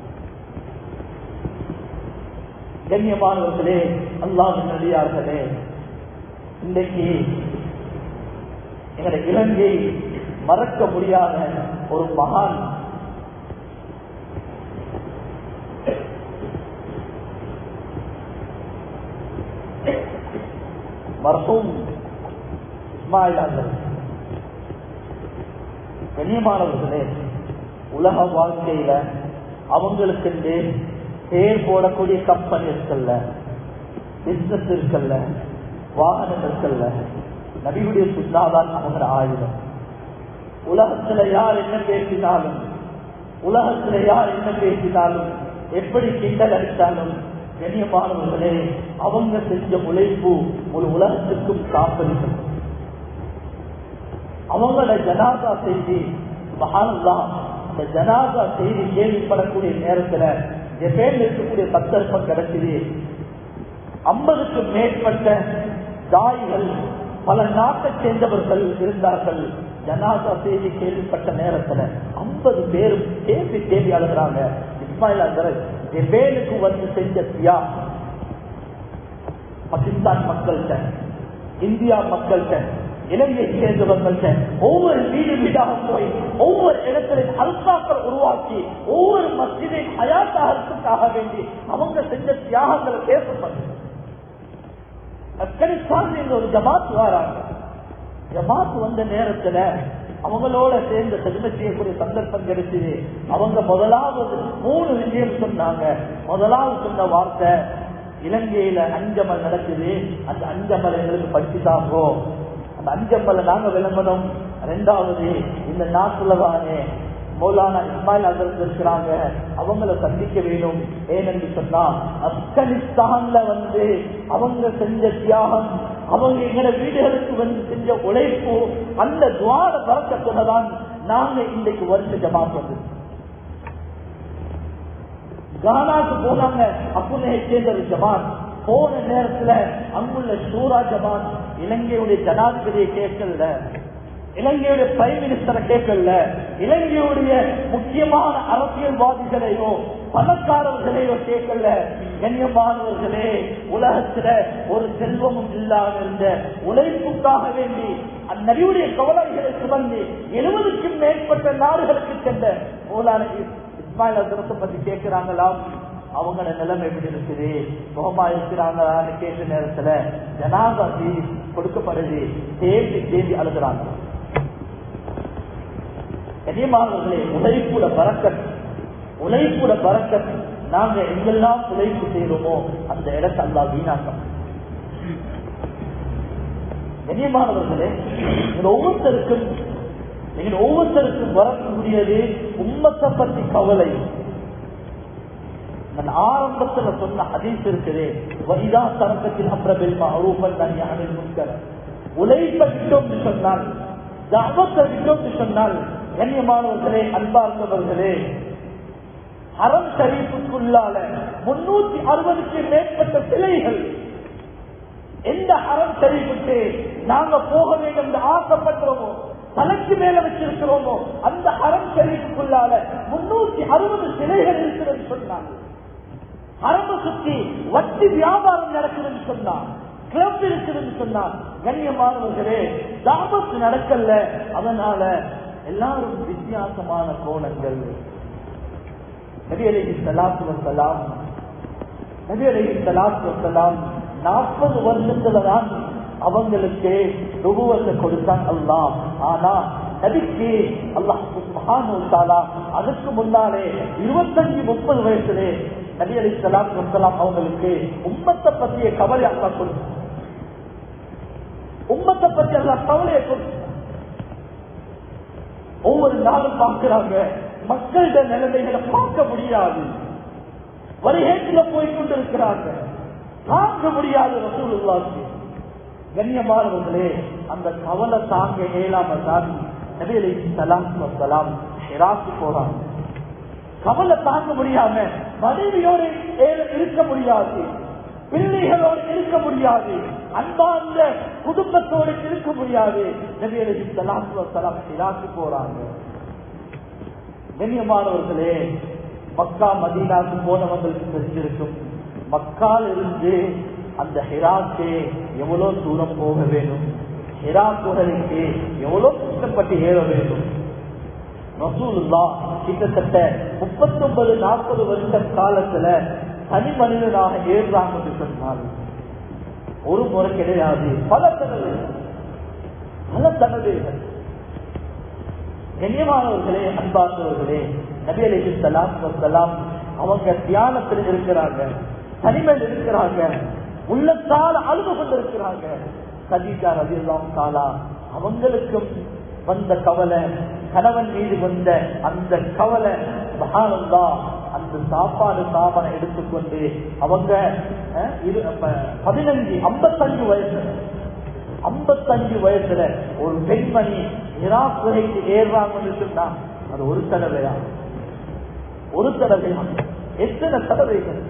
கண்ணியமானவர்களே, அல்லாஹ்வின் நல்லடியார்களே, இன்றைக்கு எங்களுடைய இலங்கை மறக்க முடியாத ஒரு மகான் மர்ஹூம் இஸ்மாயில் அகர். கண்ணியமானவர்களே, உலக வாழ்க்கையில அவங்களுக்கு பேர் போடக்கூடிய கம்பெனி இருக்கல்ல, பிசினஸ் இருக்கல்ல, வாகனம் இருக்கல்ல, நபியுடைய சுண்ணாதான் அவங்க ஆயுதம். உலகத்துல யார் என்ன பேசினாலும், உலகத்துல யார் என்ன பேசினாலும், எப்படி கிண்டல் அடித்தாலும், கண்ணியமானவர்களே, அவங்க செஞ்ச உழைப்பு ஒரு உலகத்துக்கும் காப்பளிக்கும். அவங்களோட ஜனாதா செய்தி சுப்ஹானல்லாஹ், அந்த ஜனாதா செய்தி கேள்விப்படக்கூடிய நேரத்துல ஜெபேல் இருக்கக்கூடிய சந்தர்ப்பம் கிடைச்சது. ஐம்பதுக்கு மேற்பட்ட தாய்கள் பல நாட்டை சேர்ந்தவர்கள் இருந்தார்கள். ஜனாதா செய்தி கேள்விப்பட்ட நேரத்துல ஐம்பது பேரும் பேசி தேடி அழுகிறாங்க. இஸ்மாயில் அகர் ஜெபேலுக்கு வந்து செஞ்ச தியாகம் பாகிஸ்தான் மக்கள்கிட்ட, இந்தியா மக்கள்கிட்ட, இலங்கையை சேர்ந்தவர்கள்ட்ட ஒவ்வொரு வீடு வீடாக போய் ஒவ்வொரு இடத்திலும் ஹல்காக்கள் உருவாக்கி ஒவ்வொரு மஸ்ஜிதை ஹயாத்தாகிறதுக்காக வேண்டி அவங்க செஞ்ச தியாகங்களை பேசப்பட்டது. ஆப்கானிஸ்தான் ஒரு ஜமாத் வராங்க. ஜமாத் வந்த நேரத்துல அவங்களோட சேர்ந்து செல்வ செய்யக்கூடிய சந்தர்ப்பம் கிடைச்சது. அவங்க முதலாவது மூணு விஷயம் சொன்னாங்க. முதலாவது சொன்ன வார்த்தை, இலங்கையில அஞ்சமல் நடக்குது, அந்த அஞ்சமல் எங்களுக்கு படிச்சுதாங்கோ, அந்த அஞ்சம்பல நாங்க விளம்பரம். ரெண்டாவது, இந்த நாட்டுலதானே மௌலானா இஸ்மாயில் அகர் இருக்கிறாங்க, அவங்கள சந்திக்க வேணும். ஏனென்று சொன்னா ஆப்கானிஸ்தான்ல வந்து அவங்க செஞ்ச தியாகம், அவங்க எங்க வீடுகளுக்கு வந்து செஞ்ச உழைப்பு, அந்த துவார பறக்கத்துடன் நாங்க இன்றைக்கு வருஷ ஜமாத் வந்து கானாக்கு போனாங்க. அப்புனே சேர்ந்த ஒரு ஜமாத் போன நேரத்துல அங்குள்ள ஷூரா ஜமாத் இலங்கையுடைய ஜனாதிபதியை கேட்கல, இலங்கையுடைய பிரைம் மினிஸ்டரை கேட்கல, இலங்கையுடைய முக்கியமான அரசியல்வாதிகளையோ பணக்காரர்களையோ கேட்கல. கண்ணியமானவர்களே, உலகத்துல ஒரு செல்வமும் இல்லாத இருந்த உழைப்புக்காக வேண்டி அந்நபியுடைய கவலைகளை சுமந்து எழுபதுக்கும் மேற்பட்ட நாடுகளுக்கு சென்ற மௌலானா இஸ்மாயில் அகரத்தை பத்தி கேட்கிறாங்களாம். அவங்களோட நிலைமை எப்படி இருக்குது, சுகமா இருக்கிறாங்களான்னு கேட்ட நேரத்துல ஜனாதா கொடுக்கப்படுது, தேடி தேடி அழுகிறாங்க. கனியமானவர்களே, உழைப்புட பறக்கத் உழைப்புட பறக்கத் நாங்க எங்கெல்லாம் உழைப்பு செய்யறோமோ அந்த இடத்தை அல்லாஹ் வீணாக்கம். கனியமானவர்களே, ஒவ்வொருத்தருக்கும் எங்கள் ஒவ்வொருத்தருக்கும் வரக்கூடியது உம்மத்தை பற்றி கவலை. நான் ஆரம்பத்துல சொன்ன ஹதீஸ் இருக்குது, வஹிதா தரக்கத்தில் அம்ரபில் மஅரூஃபன் நஹி அனில் முன்கர். உழைப்பை விட்டோம் சொன்னால், தஅவத்தை விட்டோம் சொன்னால், கண்ணியமானவர்களே, அன்பார்ந்தவர்களே, ஹரம் ஷரீஃபுக்குள்ளால முன்னூத்தி அறுபதுக்கு மேற்பட்ட சிலைகள். எந்த ஹரம் ஷரீஃபுக்கு நாங்க போக வேண்டும் என்று ஆசைப்படுறோமோ, தலைக்கு மேல வச்சிருக்கிறோமோ, அந்த ஹரம் ஷரீஃபுக்குள்ளால முன்னூத்தி அறுபது சிலைகள் இருக்கிறது சொன்னாங்க. ஹரம்ப சுத்தி வட்டி வியாபாரம் நடக்குதுன்னு சொன்னான், கிளப் இருக்குதுன்னு சொன்னான். கண்ணியமானவர்களே, தாபத்து நடக்கல, அதனால எல்லாரும் வித்தியாசமான கோணங்கள். நபி அலைஹிஸ்ஸலாத்து வஸ்ஸலாம் நபி அலைஹிஸ்ஸலாத்து வஸ்ஸலாம் நாற்பது வருஷத்துலதான் அவங்களுக்கு நுபுவத்தை கொடுத்தான் அல்லாஹ். ஆனா நபிக்கு அல்லாஹ் சுப்ஹானஹு வ தஆலா அதுக்கு முன்னாலே இருபத்தஞ்சு முப்பது வயசுலே நபி அலைஹிஸ்ஸலாத்து வஸ்ஸலாம் அவங்களுக்கு உம்மத்தை பற்றிய கவலை அல்லாஹ் கொடுத்தார். உம்மத்தை பற்றி அல்லாஹ் கவலையை கொடுத்தார். ஒவ்வொரு நாளும் பார்க்கிறாங்க, மக்களிட நிலைமைகளை பார்க்க முடியாது, வரிகேட்டில போய்கொண்டிருக்கிறாங்க, தாங்க முடியாது. ரசூலுல்லாஹி கண்ணியமானவர்களே, அந்த கவலை தாங்க இயலாம தான் நபி அலைஹிஸ்ஸலாத்து வஸ்ஸலாம் ஹிராக்கு போறாங்க. கவலை தாங்க முடியாம மனைவியோடு இருக்க முடியாது, பிள்ளைகளோடு இருக்க முடியாது, அன்பார்ந்த குடும்பத்தோடு இருக்க முடியாது. நபி அலைஹிஸ்ஸலாத்து வஸ்ஸலாம் ஹிராக்கு போறாங்க. கண்ணியமானவர்களே, மக்கா மதீனாவுக்கு போனவங்களுக்கு தெரிஞ்சிருக்கும், மக்கால் இருந்து அந்த ஹிராக்கு எவ்வளவு தூரம் போக வேண்டும், ஹிரா குகைக்கு எவ்வளவு கஷ்டப்பட்டு ஏற வேண்டும். ரசூலுல்லாஹ் கிட்டத்தட்ட முப்பத்தி ஒன்பது நாற்பது வருஷ காலத்துல தனி மனிதனாக ஏறுறாங்க என்று சொன்னால் ஒரு முறை கிடையாது, பல தடவைகள் பல தடவைகள். கண்ணியமானவர்களே, அன்பார்ந்தவர்களே, நபி அலைஹிஸ்ஸலாத்து வஸ்ஸலாம் அவங்க தியானத்தில் இருக்கிறாங்க, தனிமையில் இருக்கிறாங்க, உள்ளத்தால் அழுது கொண்டிருக்கிறாங்க. கதீஜா ரலியல்லாஹு தஆலா அவங்களுக்கும் வந்த கவலை, கணவன் மீது வந்த அந்த கவலை, சுப்ஹானல்லாஹ், அந்த சாப்பாடு சாமானை எடுத்துக்கொண்டு அவங்க பதினஞ்சு ஐம்பத்தஞ்சு வயசு ஐம்பத்தஞ்சு வயசுல ஒரு பெண்மணி ஹிரா குகைக்கு ஏறுறாங்கன்னு சொன்னா அது ஒரு தடவையா ஒரு தடவையா எத்தனை தடவைகள்?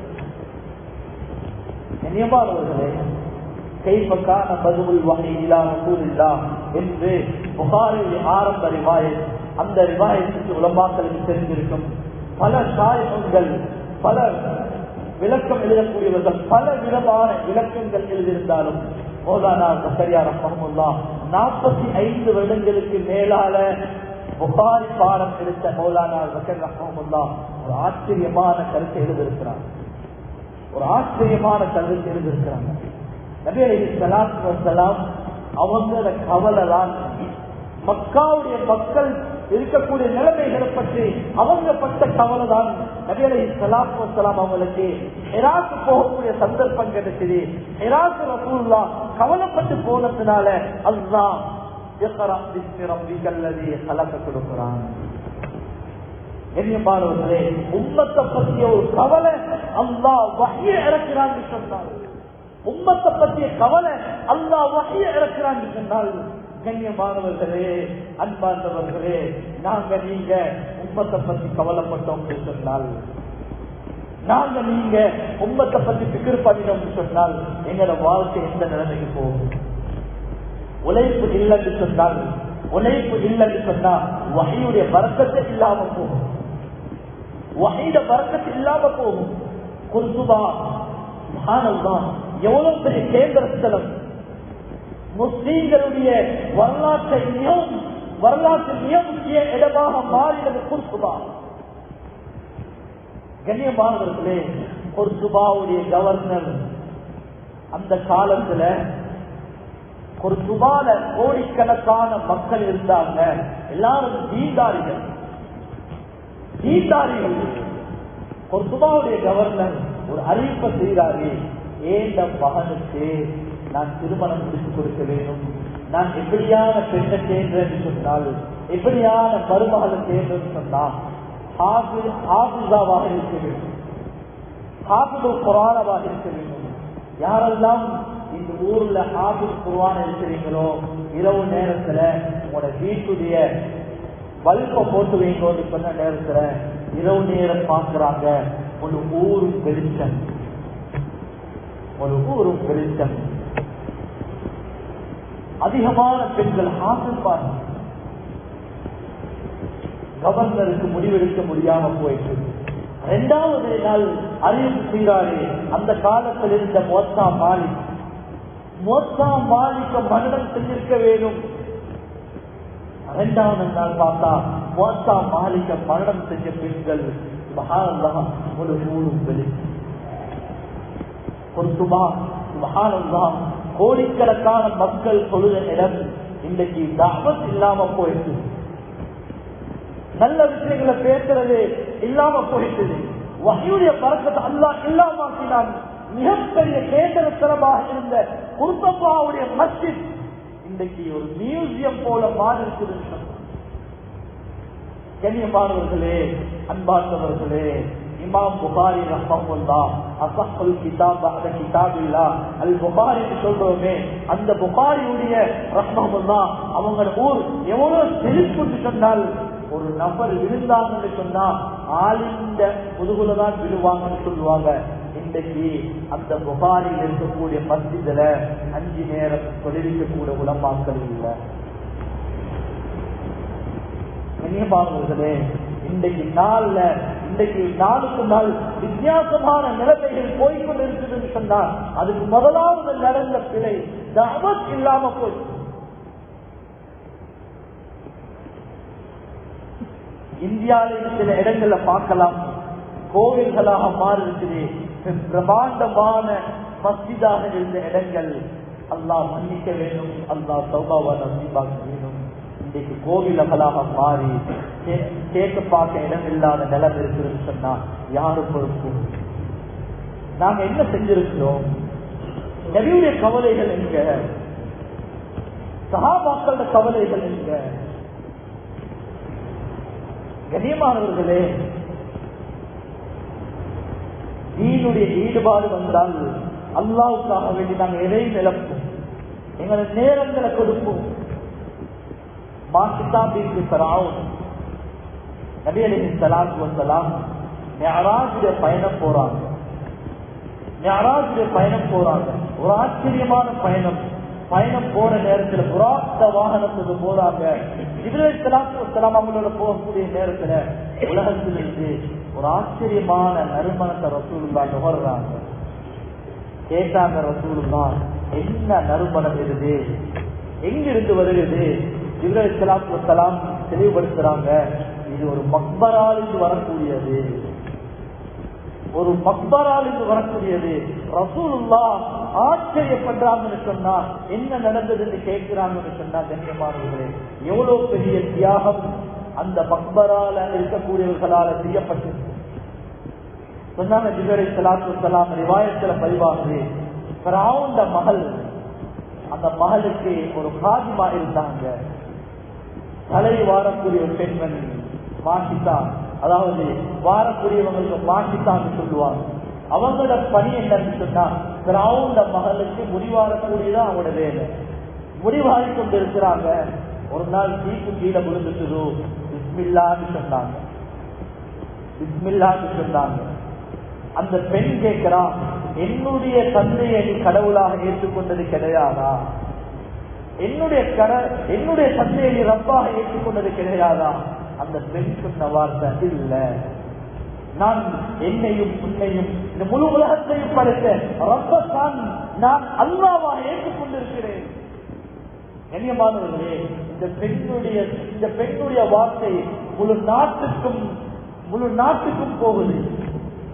கண்ணியமானவர்களே, கைஃபகான பதுல் வஹி இலா ரசூலில்லாஹ் என்று புகாரில் ஆரம்ப ரிவாயத். அந்த ரிவாயத்துக்கு உலமாக்களுக்கு தெரிஞ்சிருக்கும். பல சாயங்கள், பல விளக்கம் எழுதக்கூடியவர்கள் பல விதமான விளக்கங்கள் எழுதியிருந்தாலும் மௌலானா ஜக்கரியா ரஹ்மத்துல்லாஹ் நாற்பத்தி ஐந்து வருடங்களுக்கு மேலால புகாரி பாடம் எடுத்த மௌலானா ஜக்கரியா ரஹ்மத்துல்லாஹ் ஒரு ஆச்சரியமான கருத்தை எழுதியிருக்கிறார். ஒரு ஆச்சரியமான கருத்தை எழுதியிருக்கிறாங்க. நபி அலைஹிஸ்ஸலாத்து வஸ்ஸலாம் அவங்களோட கவலை தான் மக்காவுடைய மக்கள் இருக்கக்கூடிய நிலைமைகளை பற்றி அவங்க பட்ட கவலை தான். நபி அலைஹிஸ்ஸலாத்து வஸ்ஸலாம் அவங்களுக்கு ஹிராக்கு போகக்கூடிய சந்தர்ப்பம் கிடைச்சது. ஹிராக்கு ரசூலுல்லாஹ் கவலைப்பட்டு போனதுனால அல்லாஹ் இக்ரா பிஸ்மி ரப்பிக்கல் லதீ ஹலக கொடுக்கிறான். கண்ணியமானவர்களே, உம்மத்தை பற்றிய ஒரு கவலை அல்லாஹ் வஹ்யை இறக்கிறான்னு சொன்னார். உம்மத்தை பற்றிய கவலை அல்லாஹ் வஹ்யை இறக்கிறான்னு சொன்னால், கண்ணியமானவர்களே, அன்பார்ந்தவர்களே, நாங்க நீங்க உம்மத்தை பற்றி கவலைப்பட்டோம் சொன்னால், நாங்க நீங்க உம்மத்தை பற்றி பிக்கர் பண்ணினோம் சொன்னால் எங்களோட வாழ்க்கை எந்த நிலைமைக்கு போகும்? உழைப்பு இல்லைன்னு சொன்னால், உழைப்பு இல்லைன்னு சொன்னா வஹ்யுடைய பரக்கத்தை இல்லாம போகும், வஹ்யுடைய பரக்கத்து இல்லாம போகும். குர்துபா சுப்ஹானல்லாஹ் எவ்வளவு பெரிய கேந்திர ஸ்தலம், முஸ்லீம்களுடைய வரலாற்றை மிகவும் வரலாற்று மிக முக்கிய இடமாக மாறினது குர்துபா. கண்ணியமானவர்களே, ஒரு சுபாவுடைய கவர்னர் அந்த காலத்துல ஒரு சுபால கோடிக்கணக்கான மக்கள் இருந்தாங்க. எல்லாரும் தீண்டாரிகள் தீண்டாரிகள் ஒரு சுபாவுடைய கவர்னர் ஒரு அறிவிப்பை செய்கிறாரு. ஏந்த மகனுக்கு நான் திருமணம் முடித்து கொடுக்க வேண்டும், நான் எப்படியான பெண்ணை தேர்ந்தேன் சொன்னால், எப்படியான மருமகளை தேர்ந்தேன் சொன்னால் ஹாஃபிஸாவாக இருக்க வேண்டும், ஹாஃபிதுல் குர்ஆனாவாக இருக்க வேண்டும். யாரெல்லாம் இந்த ஊர்ல ஹாஃபிஸ் குர்ஆன் இருக்கிறீங்களோ, இரவு நேரத்துல உங்களோட வீட்டுடைய பல்பை போட்டு வைங்கன்னு சொன்ன நேரத்துல இரவு நேரம் பார்க்கிறாங்க, ஒரு ஊரும் வெளிச்சம், ஒரு ஊரும் வெளிச்சம். அதிகமான பெண்கள் ஹாஃபிஸ் பாருங்க. கவர்னருக்கு முடிவெடுக்க முடியாம போயிட்டு இரண்டாவது நாள் அறிவிப்பு செய்கிறாரு. அந்த காலத்தில் இருந்த மோத்தா மாலிக் மோத்தா மாலிக்க மரணம் செஞ்சிருக்க வேண்டும். இரண்டாவது நாள் பார்த்தா மோத்தா மாலிக்க மரணம் செஞ்ச பெண்கள் சுப்ஹானல்லாஹ் ஒரு ஊரும் வெளிச்சம். ஒரு சுபா சுப்ஹானல்லாஹ் கோடிக்கணக்கான மக்கள் தொழுத இடம் இன்றைக்கு தாவத் இல்லாம போயிட்டு, நல்ல விஷயங்களை பேசுறது இல்லாம போயிட்டு, வஹீயுடைய பரக்கத்தை அல்லாஹ் இல்லாமக்கினான். மிகப்பெரிய கேந்திரத்தலமாக இருந்த குர்துபாவுடைய மஸ்ஜித் இன்றைக்கு ஒரு மியூசியம் போல மாறி இருக்குது. கண்ணியமானவர்களே, அன்பார்ந்தவர்களே, இமாம் புகாரி ரஹ்மத்துல்லாஹ் அஸஹ்ஹுல் கிதாப் பஅத கிதாபில்லாஹ் அல் புகாரி சொல்றோமே, அந்த புகாரியுடைய ரஹ்மத்துல்லாஹ் அவங்க ஊர் எவ்வளவு செழிப்புன்னு சொன்னால், ஒரு நபர் விழுந்தாங்கன்னு சொன்னா ஆளிந்த முதுகுலதான் விழுவாங்கன்னு சொல்லுவாங்க. இன்றைக்கு அந்த புகாரில் இருக்கக்கூடிய மஸ்ஜிதுல அஞ்சு நேரம் தொழிலிக்கக்கூடிய உலமாக்கள் இல்லை. கண்ணியமானவர்களே, இன்றைக்கு நாள்ல இன்றைக்கு நாளுக்கு நாள் வித்தியாசமான நிலைமைகள் போய்கொண்டு இருக்குதுன்னு சொன்னால் அதுக்கு முதலாவது நடந்த பிழை தஅவத் இல்லாம போய். இந்தியாவில் சில இடங்கள்ல பார்க்கலாம், கோவில்களாக மாறி இருக்குது. பிரமாண்டமான மஸ்ஜிதாக இருந்த இடங்கள் அல்லாஹ் மன்னிக்க வேண்டும், அல்லாஹ் தௌபாவை நசீபாக்க வேண்டும். இன்றைக்கு கோவில்களாக மாறி கேட்க பார்க்க இடம் இல்லாத நிலம் இருக்குதுன்னு சொன்னா யாரு பொறுப்பு? நாங்க என்ன செஞ்சிருக்கிறோம்? நபியுடைய கவலைகள் எங்க? சஹாபாக்களோட கவலைகள் எங்க? கண்ணியமானவர்களே, தீனுடைய ஈடுபாடு வந்தால் அல்லாஹ்வுக்காக வேண்டி நாங்கள் எதையும் இழப்போம், எங்களை நேரங்களை கொடுப்போம். மாசிதாபிற்கு ஃபரௌன் நபி அலைஹிஸ்ஸலாத்து வஸலாம் மிஅராஜுடைய பயணம் போறாங்க. மிஅராஜுடைய பயணம் போறாங்க ஒரு ஆச்சரியமான பயணம். பயணம் போற நேரத்துல புராத்த வாகனத்துக்கு போறாங்க. ஜிப்ரீல் ஸல்லல்லாஹு அலைஹி வஸல்லம் அவங்களோட போகக்கூடிய நேரத்துல உலகத்திலிருந்து ஒரு ஆச்சரியமான நறுமணத்தை ரசூலுல்லாஹ் நுகர்றாங்க. கேட்டாங்க, ரசூலுல்லாஹ் என்ன நறுமணம் இது, எங்கிருந்து வருகிறது? ஜிப்ரீல் ஸல்லல்லாஹு அலைஹி வஸல்லம் தெளிவுபடுத்துறாங்க, இது ஒரு மக்பராலிருந்து வரக்கூடியது, ஒரு மக்பராலிருந்து வரக்கூடியது. ரசூலுல்லாஹ் ஆச்சரியப்படுறாங்கன்னு சொன்னா என்ன நடந்ததுன்னு கேட்கிறாங்கன்னு சொன்னா, கண்ணியமானவர்களே, எவ்வளவு பெரிய தியாகம் அந்த மக்பரால இருக்கக்கூடியவர்களால செய்யப்பட்டு சொன்னாங்க. ஜிப்ரீல் ஸல்லல்லாஹு அலைஹி வஸல்லம் ரிவாயத்துல பதிவாகுது, ஃபிரௌன்ட மகள், அந்த மகளுக்கு ஒரு காதிமா இருந்தாங்க, தலை வாரக்கூடிய ஒரு பெண்மணி மாசிதா, அதாவது வாரக்கூடியவங்களுக்கு மாசித்தான்னு சொல்லுவாங்க. அவங்களோட பணி என்னன்னு சொன்னா ஃபிரௌன்ட மகளுக்கு முடிவாரக்கூடியதான் அவங்களோட வேலை. முடிவாரி கொண்டு இருக்கிறாங்க. ஒரு நாள் தீக்கு கீழே விழுந்துட்டு பிஸ்மில்லான்னு சொன்னாங்க. பிஸ்மில்லான்னு சொன்னாங்க. அந்த பெண் கேட்கிறான், என்னுடைய தந்தையை நீ கடவுளாக ஏற்றுக்கொண்டது கிடையாதா? என்னுடைய கட என்னுடைய தந்தையை நீ ரப்பாக ஏற்றுக்கொண்டது கிடையாதா? அந்த பெண் சொன்ன வார்த்தை, இல்ல, நான் என்னையும் உன்னையும் இந்த முழு உலகத்தையும் படைத்த ரப்பத்தான் நான் அல்லாஹ்வாக ஏற்றுக்கொண்டிருக்கிறேன். கண்ணியமானவர்களே, இந்த பெண்ணுடைய இந்த பெண்ணுடைய வார்த்தை முழு நாட்டுக்கும் முழு நாட்டுக்கும் போகுது.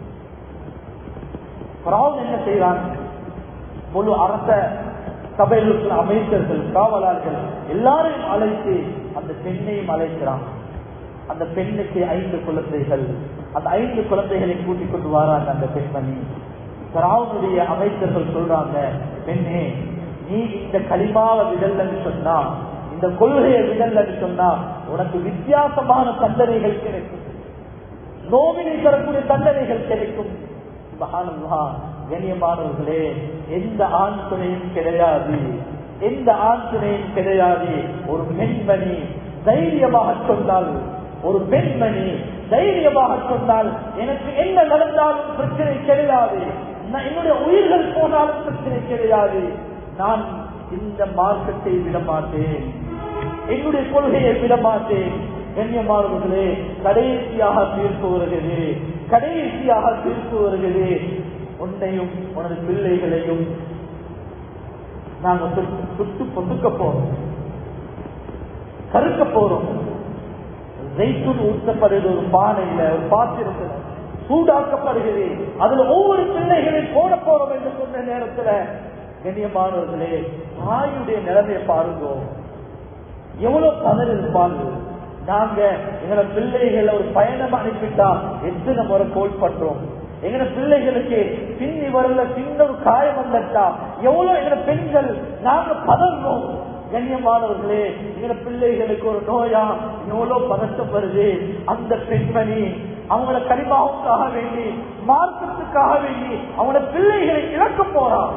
பிறவுன் என்ன செய்யறான்? முழு அரச சபையில் இருக்கிற அமைச்சர்கள், காவலாளர்கள் எல்லாரையும் அழைத்து அந்த பெண்ணையும் அழைக்கிறான். அந்த பெண்ணுக்கு ஐந்து குழந்தைகள். அந்த ஐந்து குழந்தைகளை கூட்டிக் கொண்டு வராங்க அந்த பெண்மணி. பிறவுனுடைய அமைச்சர்கள் சொல்றாங்க, பெண்ணே, நீ இந்த களிமாவை விடல்ன்னு சொன்னா, இந்த கொள்கையை விடல்ன்னு சொன்னா உனக்கு வித்தியாசமான தண்டனைகள் கிடைக்கும், நோவினை தரக்கூடிய தண்டனைகள் கிடைக்கும். சுப்ஹானல்லாஹ். கண்ணியமானவர்களே, எந்த ஆண் துணையும் கிடையாது, எந்த ஆண் துணையும் கிடையாது. ஒரு பெண்மணி தைரியமாக சொன்னால், ஒரு பெண்மணி தைரியமாக சொன்னால், எனக்கு என்ன நடந்தாலும் பிரச்சனை கிடையாது, என்னுடைய உயிர்கள் போனாலும் பிரச்சனை கிடையாது, நான் இந்த மார்க்கத்தை விட மாட்டேன், என்னுடைய கொள்கையை விட மாட்டேன். கண்ணியமானவர்களே, கடைசியாக தீர்ப்பு வருகிறது, கடைசியாக தீர்ப்பு வருகிறது. உன்னையும் உனது பிள்ளைகளையும் நாங்கள் சுட்டு பொசுக்க போறோம், கருக்க போறோம். ஜெய்தூன் ஊற்றப்படுகிறது ஒரு பானையில, ஒரு பாத்திரத்துல சூடாக்கப்படுகிறது. அதுல ஒவ்வொரு பிள்ளைகளையும் போட போறோம் என்று சொன்ன நேரத்துல, கண்ணியமானவர்களே, தாயுடைய நிலைமையை பாருங்க, எவ்வளவு பதர் இருப்பாங்க. நாங்க எங்களை பிள்ளைகளை ஒரு பயணம் அனுப்பிட்டா எத்தனை முறை கோல் பண்றோம். எங்க பிள்ளைகளுக்கு பின்னி வரல சின்ன ஒரு காயம் வந்துட்டா எவ்வளவு எங்க பெண்கள் நாங்க பதறோம். கண்ணியமானவர்களே, எங்க பிள்ளைகளுக்கு ஒரு நோயா எவ்வளவு பதட்டம் வருது. அந்த பெண்மணி அவங்கள கலிமாவுக்காக வேண்டி, மார்க்கத்துக்காக வேண்டி அவங்களோட பிள்ளைகளை இழக்க போறான்,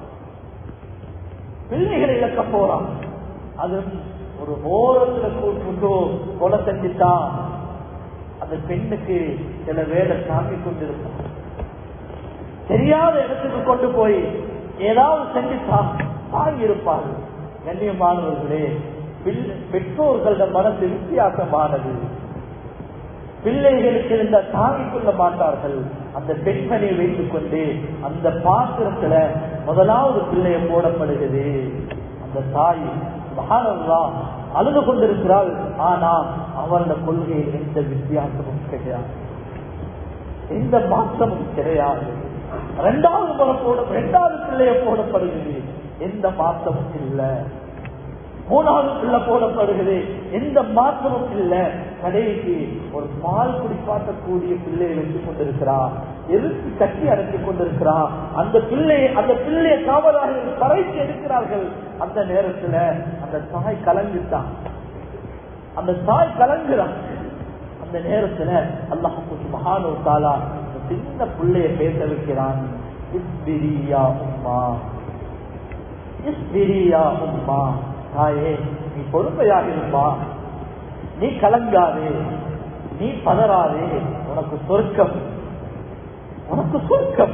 பிள்ளைகளை இழக்க போறான். அது ஒரு ஓரத்துல கூட்டு கொலை செஞ்சுட்டா அந்த பெண்ணுக்கு சில வேலை தாங்கி கொண்டிருக்கும். தெரியாத இடத்துக்கு கொண்டு போய் ஏதாவது செஞ்சுட்டா தாங்கி இருப்பார்கள். கண்ணியமானவர்களே, பெற்றோர்களோட மனசு வித்தியாசமானது. பிள்ளைகளுக்கு இருந்த தாங்கிக் கொள்ள மாட்டார்கள். அந்த பெண்மணியை வைத்துக் கொண்டு அந்த பாத்திரத்துல முதலாவது பிள்ளைய போடப்படுகிறது. அந்த தாய் சுப்ஹானல்லாஹ் அழுது கொண்டிருக்கிறாள். ஆனா அவருடைய கொள்கையில் எந்த வித்தியாசமும் கிடையாது, எந்த மாற்றமும் கிடையாது. இரண்டாவது முறை போட இரண்டாவது பிள்ளைய போடப்படுகிறது, எந்த மாற்றமும் இல்லை. மூணாவது பிள்ளை போடப்படுகிறது, எந்த மாற்றமும் இல்லை. கடைசி ஒரு பால் குடிப்பாட்டக்கூடிய பிள்ளையை வைத்துக் கொண்டிருக்கிறார், எதிர்த்து கட்டி அடைத்துக் கொண்டிருக்கிறார். அந்த பிள்ளையை அந்த பிள்ளையை காவலாளர்கள் கரைத்து எடுக்கிறார்கள். அந்த நேரத்துல அந்த தாய் கலங்கிட்டான், அந்த தாய் கலங்குறான். அந்த நேரத்துல அல்லாஹ் சுப்ஹானஹு வ தஆலா சின்ன பிள்ளைய பேச வைக்கிறான். இஸ்பிரியா உம்மா, இஸ்பிரியா உம்மா, தாயே நீ பொறுமையாக இருப்பா, நீ கலங்காதே, நீ பதறாதே, உனக்கு சொர்க்கம், உனக்கு சொர்க்கம்,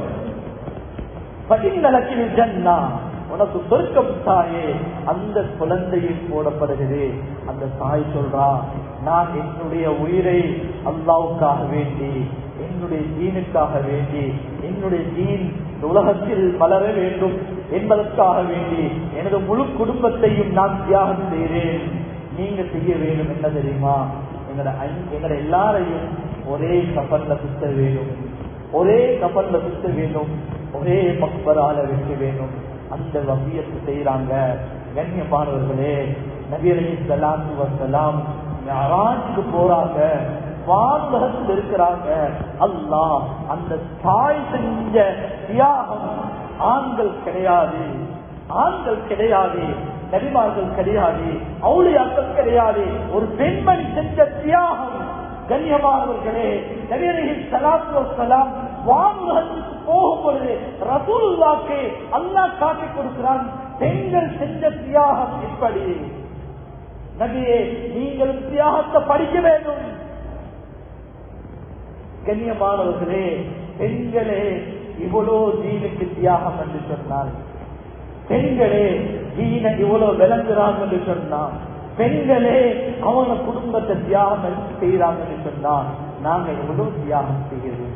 பதினலக்கில் ஜன்னா, உனக்கு சொர்க்கம் தாயே. அந்த குழந்தையில் போடப்படுகிறது. அந்த தாய் சொல்றா, நான் என்னுடைய உயிரை அல்லாஹ்வுக்காக வேண்டி, என்னுடைய தீனுக்காக வேண்டி, என்னுடைய தீன் உலகத்தில் வளர வேண்டும் என்பதற்காக வேண்டி எனது முழு குடும்பத்தையும் நான் தியாகம் செய்கிறேன். நீங்க செய்ய வேண்டும் என்ன தெரியுமா? எங்கட எங்கட எல்லாரையும் ஒரே கபன்ல சுத்த வேணும், ஒரே கபன்ல சுத்த வேணும், ஒரே மக்பரால வைக்க வேணும். அந்த வசியத்தை செய்யறாங்க. கண்ணியமானவர்களே, நபி ஸல்லல்லாஹு அலைஹி வஸல்லம் மிஅராஜுக்கு போறாங்க, வானகத்தில் இருக்கிறாங்க. அல்லாஹ் அந்த தாய் செஞ்ச தியாகம், ஆண்கள் கிடையாது, ஆண்கள் கிடையாது, நபிமார்கள் கிடையாது, அவுலியாக்கள் கிடையாது, ஒரு பெண்மணி செஞ்ச தியாகம். கண்ணியமானவர்களே, நபி ஸல்லல்லாஹு அலைஹி வஸல்லம் வானகத்துக்கு போகும் பொழுது ரசூலுல்லாஹ்க்கு அல்லாஹ் காட்டிக் கொடுக்கிறான், பெண்கள் செஞ்ச தியாகம் எப்படி. நபியே, நீங்கள் தியாகத்தை படிக்க வேண்டும். கண்ணியமானவர்களே, பெண்களே இவ்வளவு தீனுக்கு தியாகம் என்று சொன்னால், பெண்களே தீன இவ்வளவு விளங்குறாங்க என்று சொன்னால், பெண்களே அவங்க குடும்பத்தை தியாகம் செய்யறாங்க என்று சொன்னால், நாங்க எவ்வளவு தியாகம் செய்கிறோம்.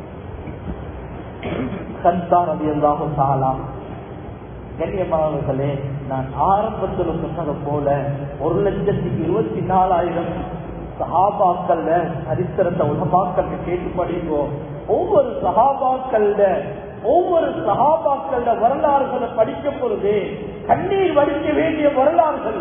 சந்தான் அது எல்லாரும் சாலாம். கண்ணியமானவர்களே, நான் ஆரம்பத்தில் சொன்னது போல ஒரு லட்சத்தி இருபத்தி நாலாயிரம் சஹாபாக்கள்ல சரித்திரத்தை உலமாக்கள் கேட்டு படிப்போம். ஒவ்வொரு சஹாபாக்கள ஒவ்வொரு சஹாபாக்கள வரலாறுகளை படிக்க பொழுது கண்ணீர் வடிக்க வேண்டிய வரலாறுகள்.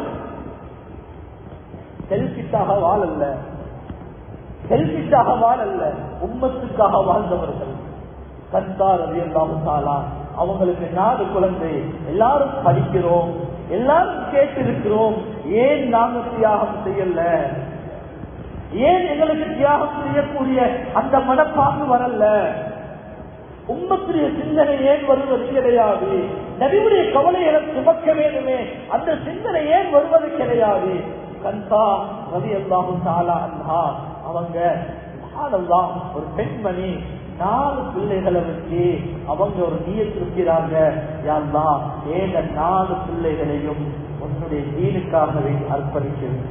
செல்பிட்டாக வாழல்ல, செல்பிட்டாக வாழல்ல, உம்மத்துக்காக வாழ்ந்தவர்கள். கந்தார் ரலியல்லாஹு தஆலா அவங்களுக்கு நாலு குழந்தை, எல்லாரும் படிக்கிறோம், எல்லாரும் கேட்டிருக்கிறோம், ஏன் நாங்க தியாகம் செய்யல, ஏன் எங்களுக்கு தியாகம் செய்யக்கூடிய அந்த மனப்பாங்கு வரல, உம்மத்துடைய சிந்தனை ஏன் வருவது கிடையாது, நபியுடைய கவலைகளை சுமக்க வேண்டுமே அந்த சிந்தனை ஏன் வருவது கிடையாது. கந்தா ரலியல்லாஹு தஆலா அன்ஹா அவங்க சுப்ஹானல்லாஹ் ஒரு பெண்மணி நாலு பிள்ளைகளை வச்சு அவங்க ஒரு நியத் இருக்கிறாங்க, யா அல்லாஹ் ஏன் நாலு பிள்ளைகளையும் உன்னுடைய தீனுக்காகவே அர்ப்பணிக்கிறேன்.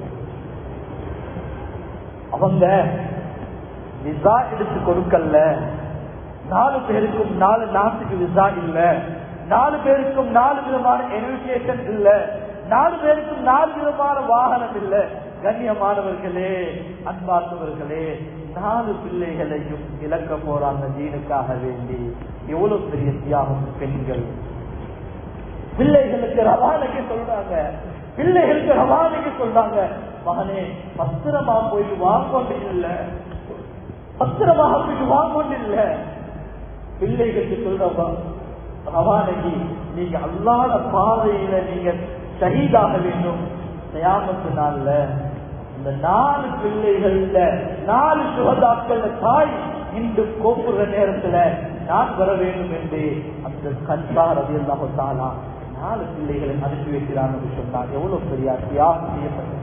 அவங்க விசா எடுத்து கொடுக்கல, நாலு பேருக்கும் நாலு நாட்டுக்கு விசா இல்ல, நாலு பேருக்கும் நாலு விதமான எஜுகேஷன் இல்ல, நாலு பேருக்கும் நாலு விதமான வாகனம் இல்ல. கண்ணியமானவர்களே, அன்பார்ந்தவர்களே, நாலு பிள்ளைகளையும் இழக்க போறாங்க தீனுக்காக வேண்டி. எவ்வளவு பெரிய தியாகம் பெண்கள். பிள்ளைகளுக்கு ரவானைக்கு சொல்றாங்க, பிள்ளைகளுக்கு ரவானைக்கு சொல்றாங்க, மகனே பத்திரமா போயிட்டு வாங்கொண்டு இல்ல, பத்திரமாக போயிட்டு வாங்கொண்டு இல்ல. பிள்ளைகளுக்கு சொல்றவா ரவானைக்கு நீங்க அல்லாத பாதையில நீங்க ஷஹீதாக வேண்டும். கியாமத்து நாள்ல இந்த நாலு பிள்ளைகள்ல நாலு சுகதாக்கள் தாய் இன்று கோப்புற நேரத்துல நான் வர வேண்டும் என்று அந்த கந்தா ரலியல்லாஹு தஆலா நாலு பிள்ளைகளை அனுப்பி வைக்கிறான் என்று சொன்னார். எவ்வளவு பெரிய தியாகம் செய்யப்பட்டது.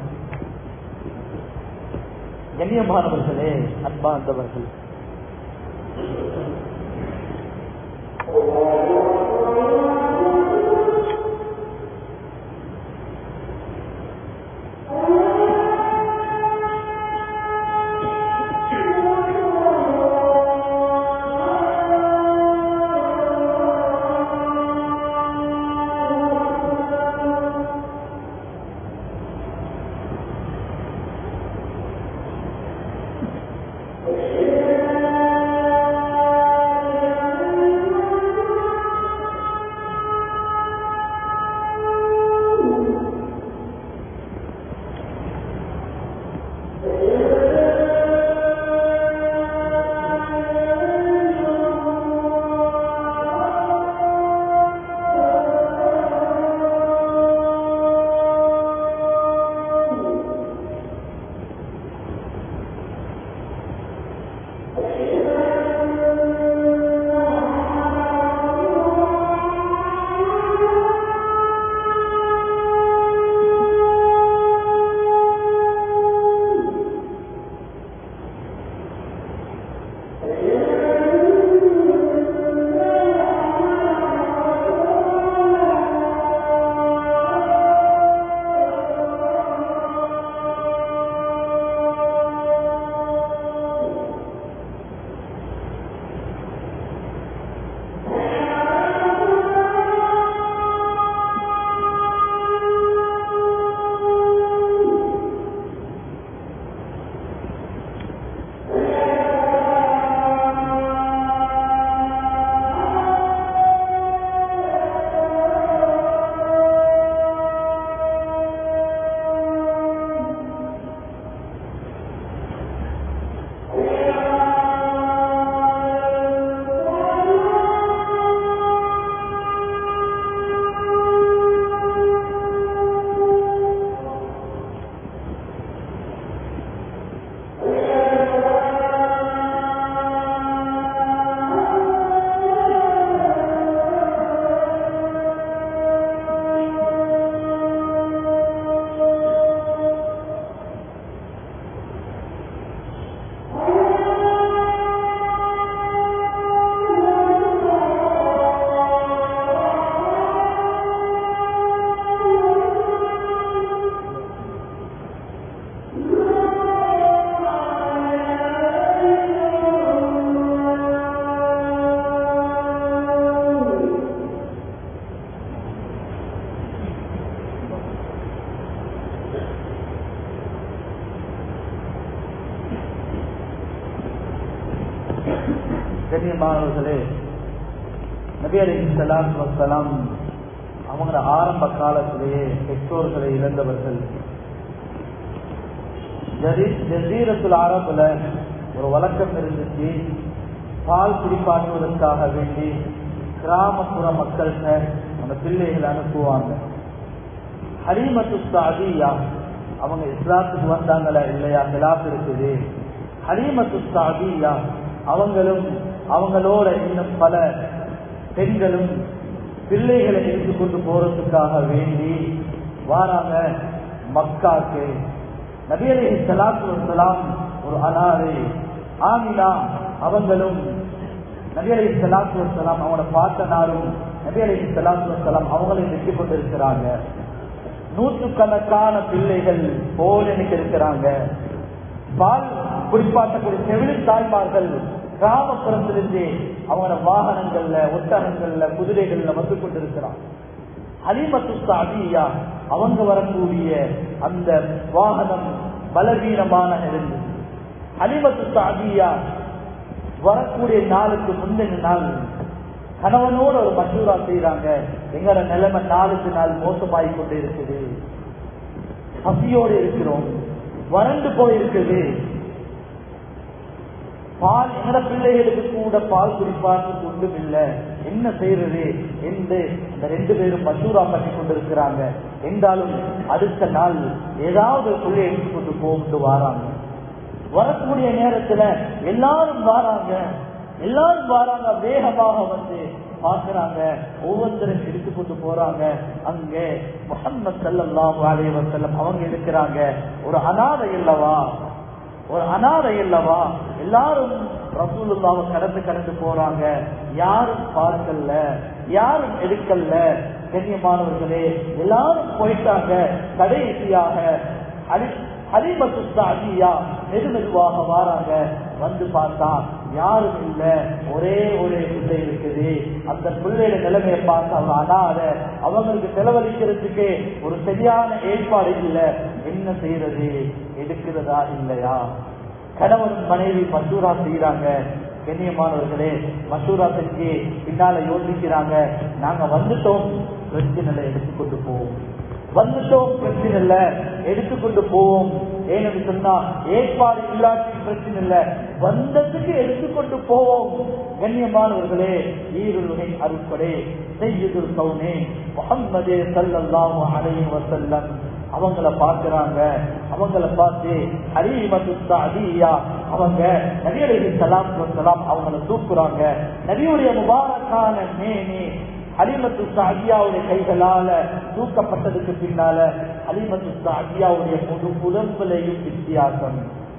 கண்ணியமானவர்களே, அன்பார்ந்தவர்கள், கண்ணியமானவர்களே, நபி அலைஹிஸ்ஸலாத்து வஸ்ஸலாம் அவங்க ஆரம்ப காலத்திலேயே பெற்றோர்களை இழந்தவர்கள். ஜசீரத்துல் அரபுல ஒரு வழக்கம் இருந்துச்சு, பால் குடிப்பாட்டுவதற்காக வேண்டி கிராமப்புற மக்கள்கிட்ட அந்த பிள்ளைகளை அனுப்புவாங்க. ஹலீமத்து ஸஅதிய்யா அவங்க இஸ்லாத்துக்கு வந்தாங்களா இல்லையா கிலாஃப் இருக்குது. ஹலீமத்து ஸஅதிய்யா அவங்களும் அவங்களோட இன்னும் பல பெண்களும் பிள்ளைகளை எடுத்துக்கொண்டு போறதுக்காக வேண்டி வாராங்க மக்காக்கு. நபி அலைஹிஸ்ஸலாத்து வஸ்ஸலாம் ஒரு அனாதை ஆமினா அவங்களும் நபி அலைஹிஸ்ஸலாத்து வஸ்ஸலாம் அவங்கள பார்த்த நாளும் நபி அலைஹிஸ்ஸலாத்து வஸ்ஸலாம் அவங்களையும் வெற்றி கொண்டிருக்கிறாங்க. நூற்றுக்கணக்கான பிள்ளைகள் போலனுக்கு இருக்கிறாங்க. பால் குடிப்பாட்டக்கூடிய செவிலி தாய்மார்கள் கிராமப்புறத்திலிருந்து அவங்களோட வாகனங்கள்ல ஒட்டகங்கள்ல குதிரைகள்ல வந்து கொண்டிருக்கிறாங்க. ஹலீமத்து ஸஅதிய்யா அவங்க வரக்கூடிய அந்த வாகனம் பலவீனமான இருந்தது. ஹலீமத்து ஸஅதிய்யா வரக்கூடிய நாளுக்கு முந்தின நாள் கணவனோட ஒரு மசூரா செய்யறாங்க. எங்களோட நிலைமை நாளுக்கு நாள் மோசமாய் கொண்டு இருக்குது, பசியோடு இருக்கிறோம், வறண்டு போயிருக்குது, பால் எங்கட பிள்ளைகளுக்கு கூட பால் குடிப்பாருக்கு ஒன்றும் இல்லை, என்ன செய்யறது என்று இந்த ரெண்டு பேரும் மசூரா பண்ணி கொண்டிருக்கிறாங்க. என்றாலும் அடுத்த நாள் ஏதாவது பிள்ளை எடுத்துக்கொண்டு போட்டு வராங்க. வரக்கூடிய நேரத்துல எல்லாரும் வாராங்க, எல்லாரும் வாராங்க, வேகமாக வந்து பாக்குறாங்க, ஒவ்வொருத்தரும் எடுத்துக்கொண்டு போறாங்க. அங்கே முஹம்மது ஸல்லல்லாஹு அலைஹி வஸல்லம் அவங்க இருக்கிறாங்க. ஒரு அனாதை இல்லவா, ஒரு அனாதை இல்லவா, எல்லாரும் ரசூலுல்லாஹ்வை கடந்து கடந்து போறாங்க. யாரும் பார்க்கல, யாரும் எடுக்கல. கண்ணியமானவர்களே எல்லாரும் போயிட்டாங்க. கடைசியாக ஹலீமத்து ஸஅதிய்யா மெது மெதுவாக வாராங்க. வந்து பார்த்தா யாரும் இல்ல, ஒரே ஒரு பிள்ளை இருக்குது. அந்த பிள்ளையோட நிலைமையை பார்த்து அவங்க அனாத, அவங்களுக்கு செலவழிக்கிறதுக்கு ஒரு சரியான ஏற்பாடு இல்லை. என்ன செய்யறது, எடுக்கிறதா இல்லையா? கணவன் மனைவி மசூரா செய்யறாங்க. கண்ணியமானவர்களே மசூரா செஞ்சு பின்னால யோசிக்கிறாங்க, நாங்க வந்துட்டோம், பிரச்சனை எடுத்துக்கொண்டு போவோம், வந்துட்டோம், பிரச்சனை இல்ல, எடுத்துக்கொண்டு போவோம். ஏன்னு சொன்னா ஏற்பாடு இல்லாட்டி பிரச்சனை இல்ல, வந்ததுக்கு எடுத்துக்கொண்டு போவோம். கண்ணியமானவர்களே ஈருலகை அருட்படை சய்யிதுல் கௌனைன் முஹம்மது ஸல்லல்லாஹு அலைஹி வஸல்லம் அவங்கள பார்க்கிறாங்க. அவங்கள பார்த்து ஹலீமத்து ஸஅதிய்யா அவங்க நபி அலைஹிஸ்ஸலாத்து வஸ்ஸலாம் அவங்கள தூக்குறாங்க. நபியுடைய முபாரக்கான மேனி ஹலீமத்து ஸஅதிய்யாவுடைய கைகளால தூக்கப்பட்டதுக்கு பின்னால ஹலீமத்து ஸஅதிய்யாவுடைய முழு உடம்புலையும் வித்தியாசம்.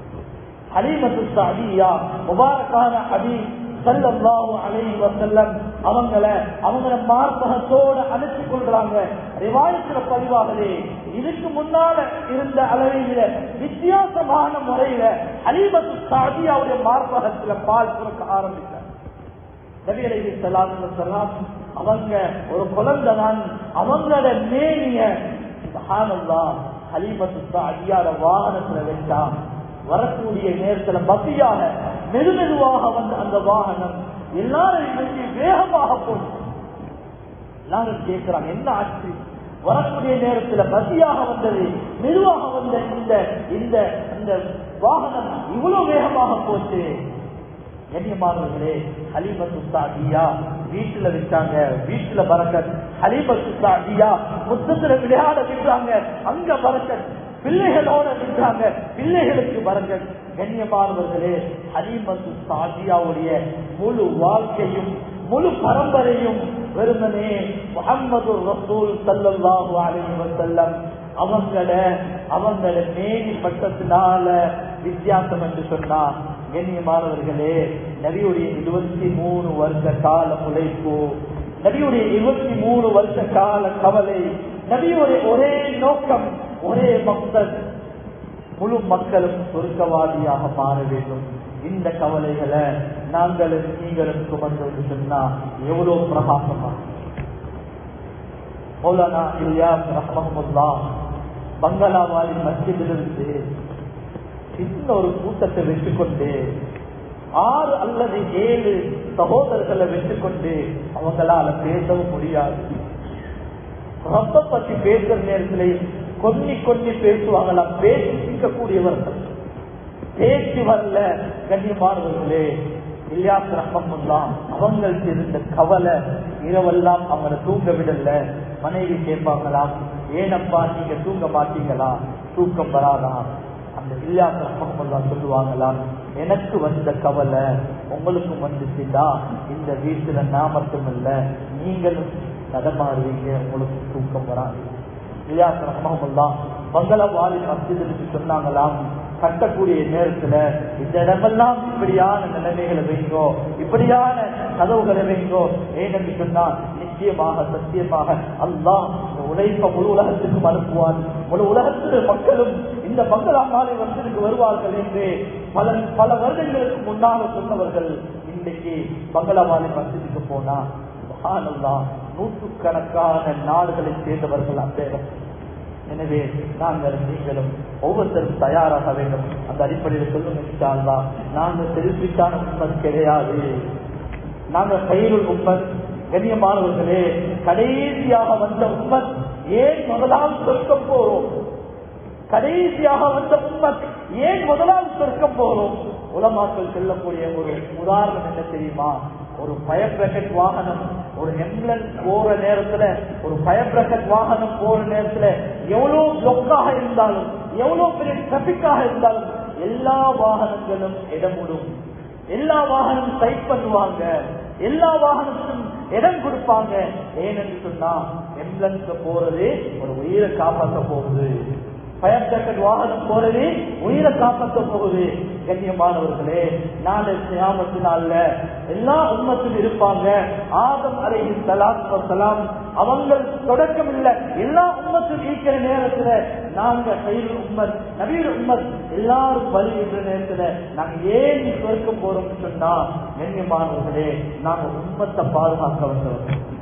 ஹலீமத்து ஸஅதிய்யா முபாரக்கான ஹபீப் ஸல்லல்லாஹு அலைஹி வஸல்லம் அவங்கள அவங்கள மார்பகத்தோட அணைச்சு கொள்றாங்க. ரிவாயத்துல பதிவாகவே இதுக்கு முன்னால இருந்த அளவில வித்தியாசமான முறையில ஹலீமத்து ஸஅதிய்யாவுடைய மார்பகத்துல பால் சுரக்க ஆரம்பித்தார். நபி அலைஹிஸ்ஸலாத்து வஸ்ஸலாம் அவங்க ஒரு குழந்தை தான், அவங்களோட மேனிய சுப்ஹானல்லாஹ் ஹலீமத்து ஸஅதிய்யாவோட வாகனத்துல வச்சா வரக்கூடிய நேரத்துல பசியாக மெது மெதுவாக வந்த அந்த வாகனம் எல்லாரையும் நோக்கி வேகமாக போச்சு. எல்லாரும் கேட்கிறாங்க, என்ன ஆச்சு? வரக்கூடிய நேரத்துல பசியாக வந்தது, மெதுவாக வந்த இந்த இந்த இந்த வாகனம் இவ்வளவு வேகமாக போச்சு. கண்ணியமானவர்களே ஹலீமத்து ஸஅதிய்யா வீட்டுல வச்சாங்க, வீட்டுல பரக்கத். ஹலீமத்து ஸஅதிய்யா முத்தத்துல விளையாட விட்டாங்க, அங்க பரக்கத். பிள்ளைகளோட விட்டாங்க, பிள்ளைகளுக்கு பரக்கத். கண்ணியமானவர்களே ஹலீமத்து ஸஅதிய்யாவுடைய முழு வாழ்க்கையும் முழு பரம்பரையும் வெறுமனே முஹம்மது ரசூல் ஸல்லல்லாஹு அலைஹி வஸல்லம் அவங்கள அவங்கள மேனி பட்டத்தினால வித்தியாசம் என்று சொன்னா. கண்ணியமானவர்களே நபியுடைய இருபத்தி மூணு வருஷ கால உழைப்பு, நபியுடைய இருபத்தி மூணு வருஷ கால கவலை, நபியுடைய ஒரே நோக்கம், ஒரே மக்சத், முழு மக்களும் சொர்க்கவாதியாக மாற வேண்டும். இந்த கவலைகளை நாங்களும் நீங்களும் சுமந்து சொன்னா எவ்வளவு பிரகாசமா. மௌலானா இல்யாஸ் ரஹ்மத்துல்லாஹ் பங்களாவாலின் மஸ்ஜிதிலிருந்து சின்ன ஒரு கூட்டத்தை வச்சுக்கொண்டு ஆறு அல்லது ஏழு சகோதரர்களை வச்சுக்கொண்டு அவங்களால பேசவும் முடியாது. ரப்ப பத்தி பேசுற நேரத்திலே கொன்னி கொன்னி பேசுவாங்களாம். பேசி சிக்கக்கூடியவர்கள் பேச்சு வரல. கண்ணியமானவர்களே, இல்யாஸ் ரஹ்மத்துல்லாஹ் அவங்களுக்கு இருந்த கவலை இரவெல்லாம் அவங்களை தூங்க விடல. மனைவி கேட்பாங்களாம், ஏனப்பா நீங்க தூங்க மாட்டீங்களா, தூக்கம் வராதா? அந்த இல்யாஸ் ரஹ்மத்துல்லாஹ் சொல்லுவாங்களாம், எனக்கு வந்த கவலை உங்களுக்கும் வந்துச்சுடா, இந்த வீட்டுல நான் மட்டுமல்ல நீங்களும் நடமாறுவீங்க, உங்களுக்கு தூக்கம் வராது. இல்யாஸ் ரஹ்மத்துல்லாஹ் பங்களவாலி மஸ்ஜிதுக்கு சொன்னாங்களாம், கட்டக்கூடிய நேரத்துல இந்த இடமெல்லாம் இப்படியான நிலைமைகளை வைங்கோ, இப்படியான கதவுகளை வைங்கோ. ஏனென்று சொன்னால் நிச்சயமாக சத்தியமாக அல்லாஹ் இந்த உழைப்ப முழு உலகத்துக்கும் அனுப்புவான். முழு உலகத்து மக்களும் இந்த பங்களா மாலை வருஷத்துக்கு வருவார்கள் என்று பல பல வருடங்களுக்கு முன்னாக சொன்னவர்கள் இன்றைக்கு பங்களா மாலை வருஷத்துக்கு போனா சுப்ஹானல்லாஹ் நூற்றுக்கணக்கான நாடுகளை சேர்ந்தவர்கள் அந்த இடம். எனவே நாங்கள் நீங்களும் ஒவ்வொருத்தரும் தயாராக வேண்டும். அந்த அடிப்படையில் சொல்லும் இன்ஷா நாங்கள் செல்ஃபிஷான உண்மத் கிடையாது. நாங்கள் கைருல் உம்மத். கண்ணியமானவர்களே, கடைசியாக வந்த உம்மத். ஏன் முதலாவது சொர்க்கம் போறோம்? கடைசியாக வந்த உம்மத் ஏன் முதலாவது சொர்க்கம் போறோம்? உலமாக்கள் சொல்லக்கூடிய ஒரு உதாரணம் என்ன தெரியுமா? ஒரு ஃபயர் பிராக்கெட் வாகனம் ஒரு ஆம்புலன்ஸ் போற நேரத்துல, ஒரு ஃபயர் பிராக்கெட் வாகனம் போற நேரத்துல எவ்வளவு பிளாக்காக இருந்தாலும், எவ்வளவு பெரிய டிராபிக்காக இருந்தாலும் எல்லா வாகனங்களும் இடமுடும். எல்லா வாகனமும் சைட் பண்ணுவாங்க, எல்லா வாகனத்துக்கும் இடம் கொடுப்பாங்க. ஏனென்று சொன்னா ஆம்புலன்ஸ் போறது ஒரு உயிரை காப்பாற்ற போகுது, ஃபயர் ஜாக்கெட் வாகனம் போறது உயிரை காப்பாற்ற போகுது. கண்ணியமானவர்களே, நாளை கியாமத்தினால எல்லா உம்மத்தும் இருப்பாங்க. ஆதம் அலைஹிஸ்ஸலாத்து வஸ்ஸலாம் அவங்கள் தொடக்கம் இல்லை, எல்லா உம்மத்தும் இருக்கிற நேரத்துல நாங்க கையில் உம்மத் நபீர் உம்மத் எல்லாரும் வருகின்ற நேரத்துல நாங்க ஏன் சொர்க்கம் போறோம்னு சொன்னா, கண்ணியமானவர்களே, நாங்க உம்மத்தை பாதுகாக்க வந்தவர்கள்.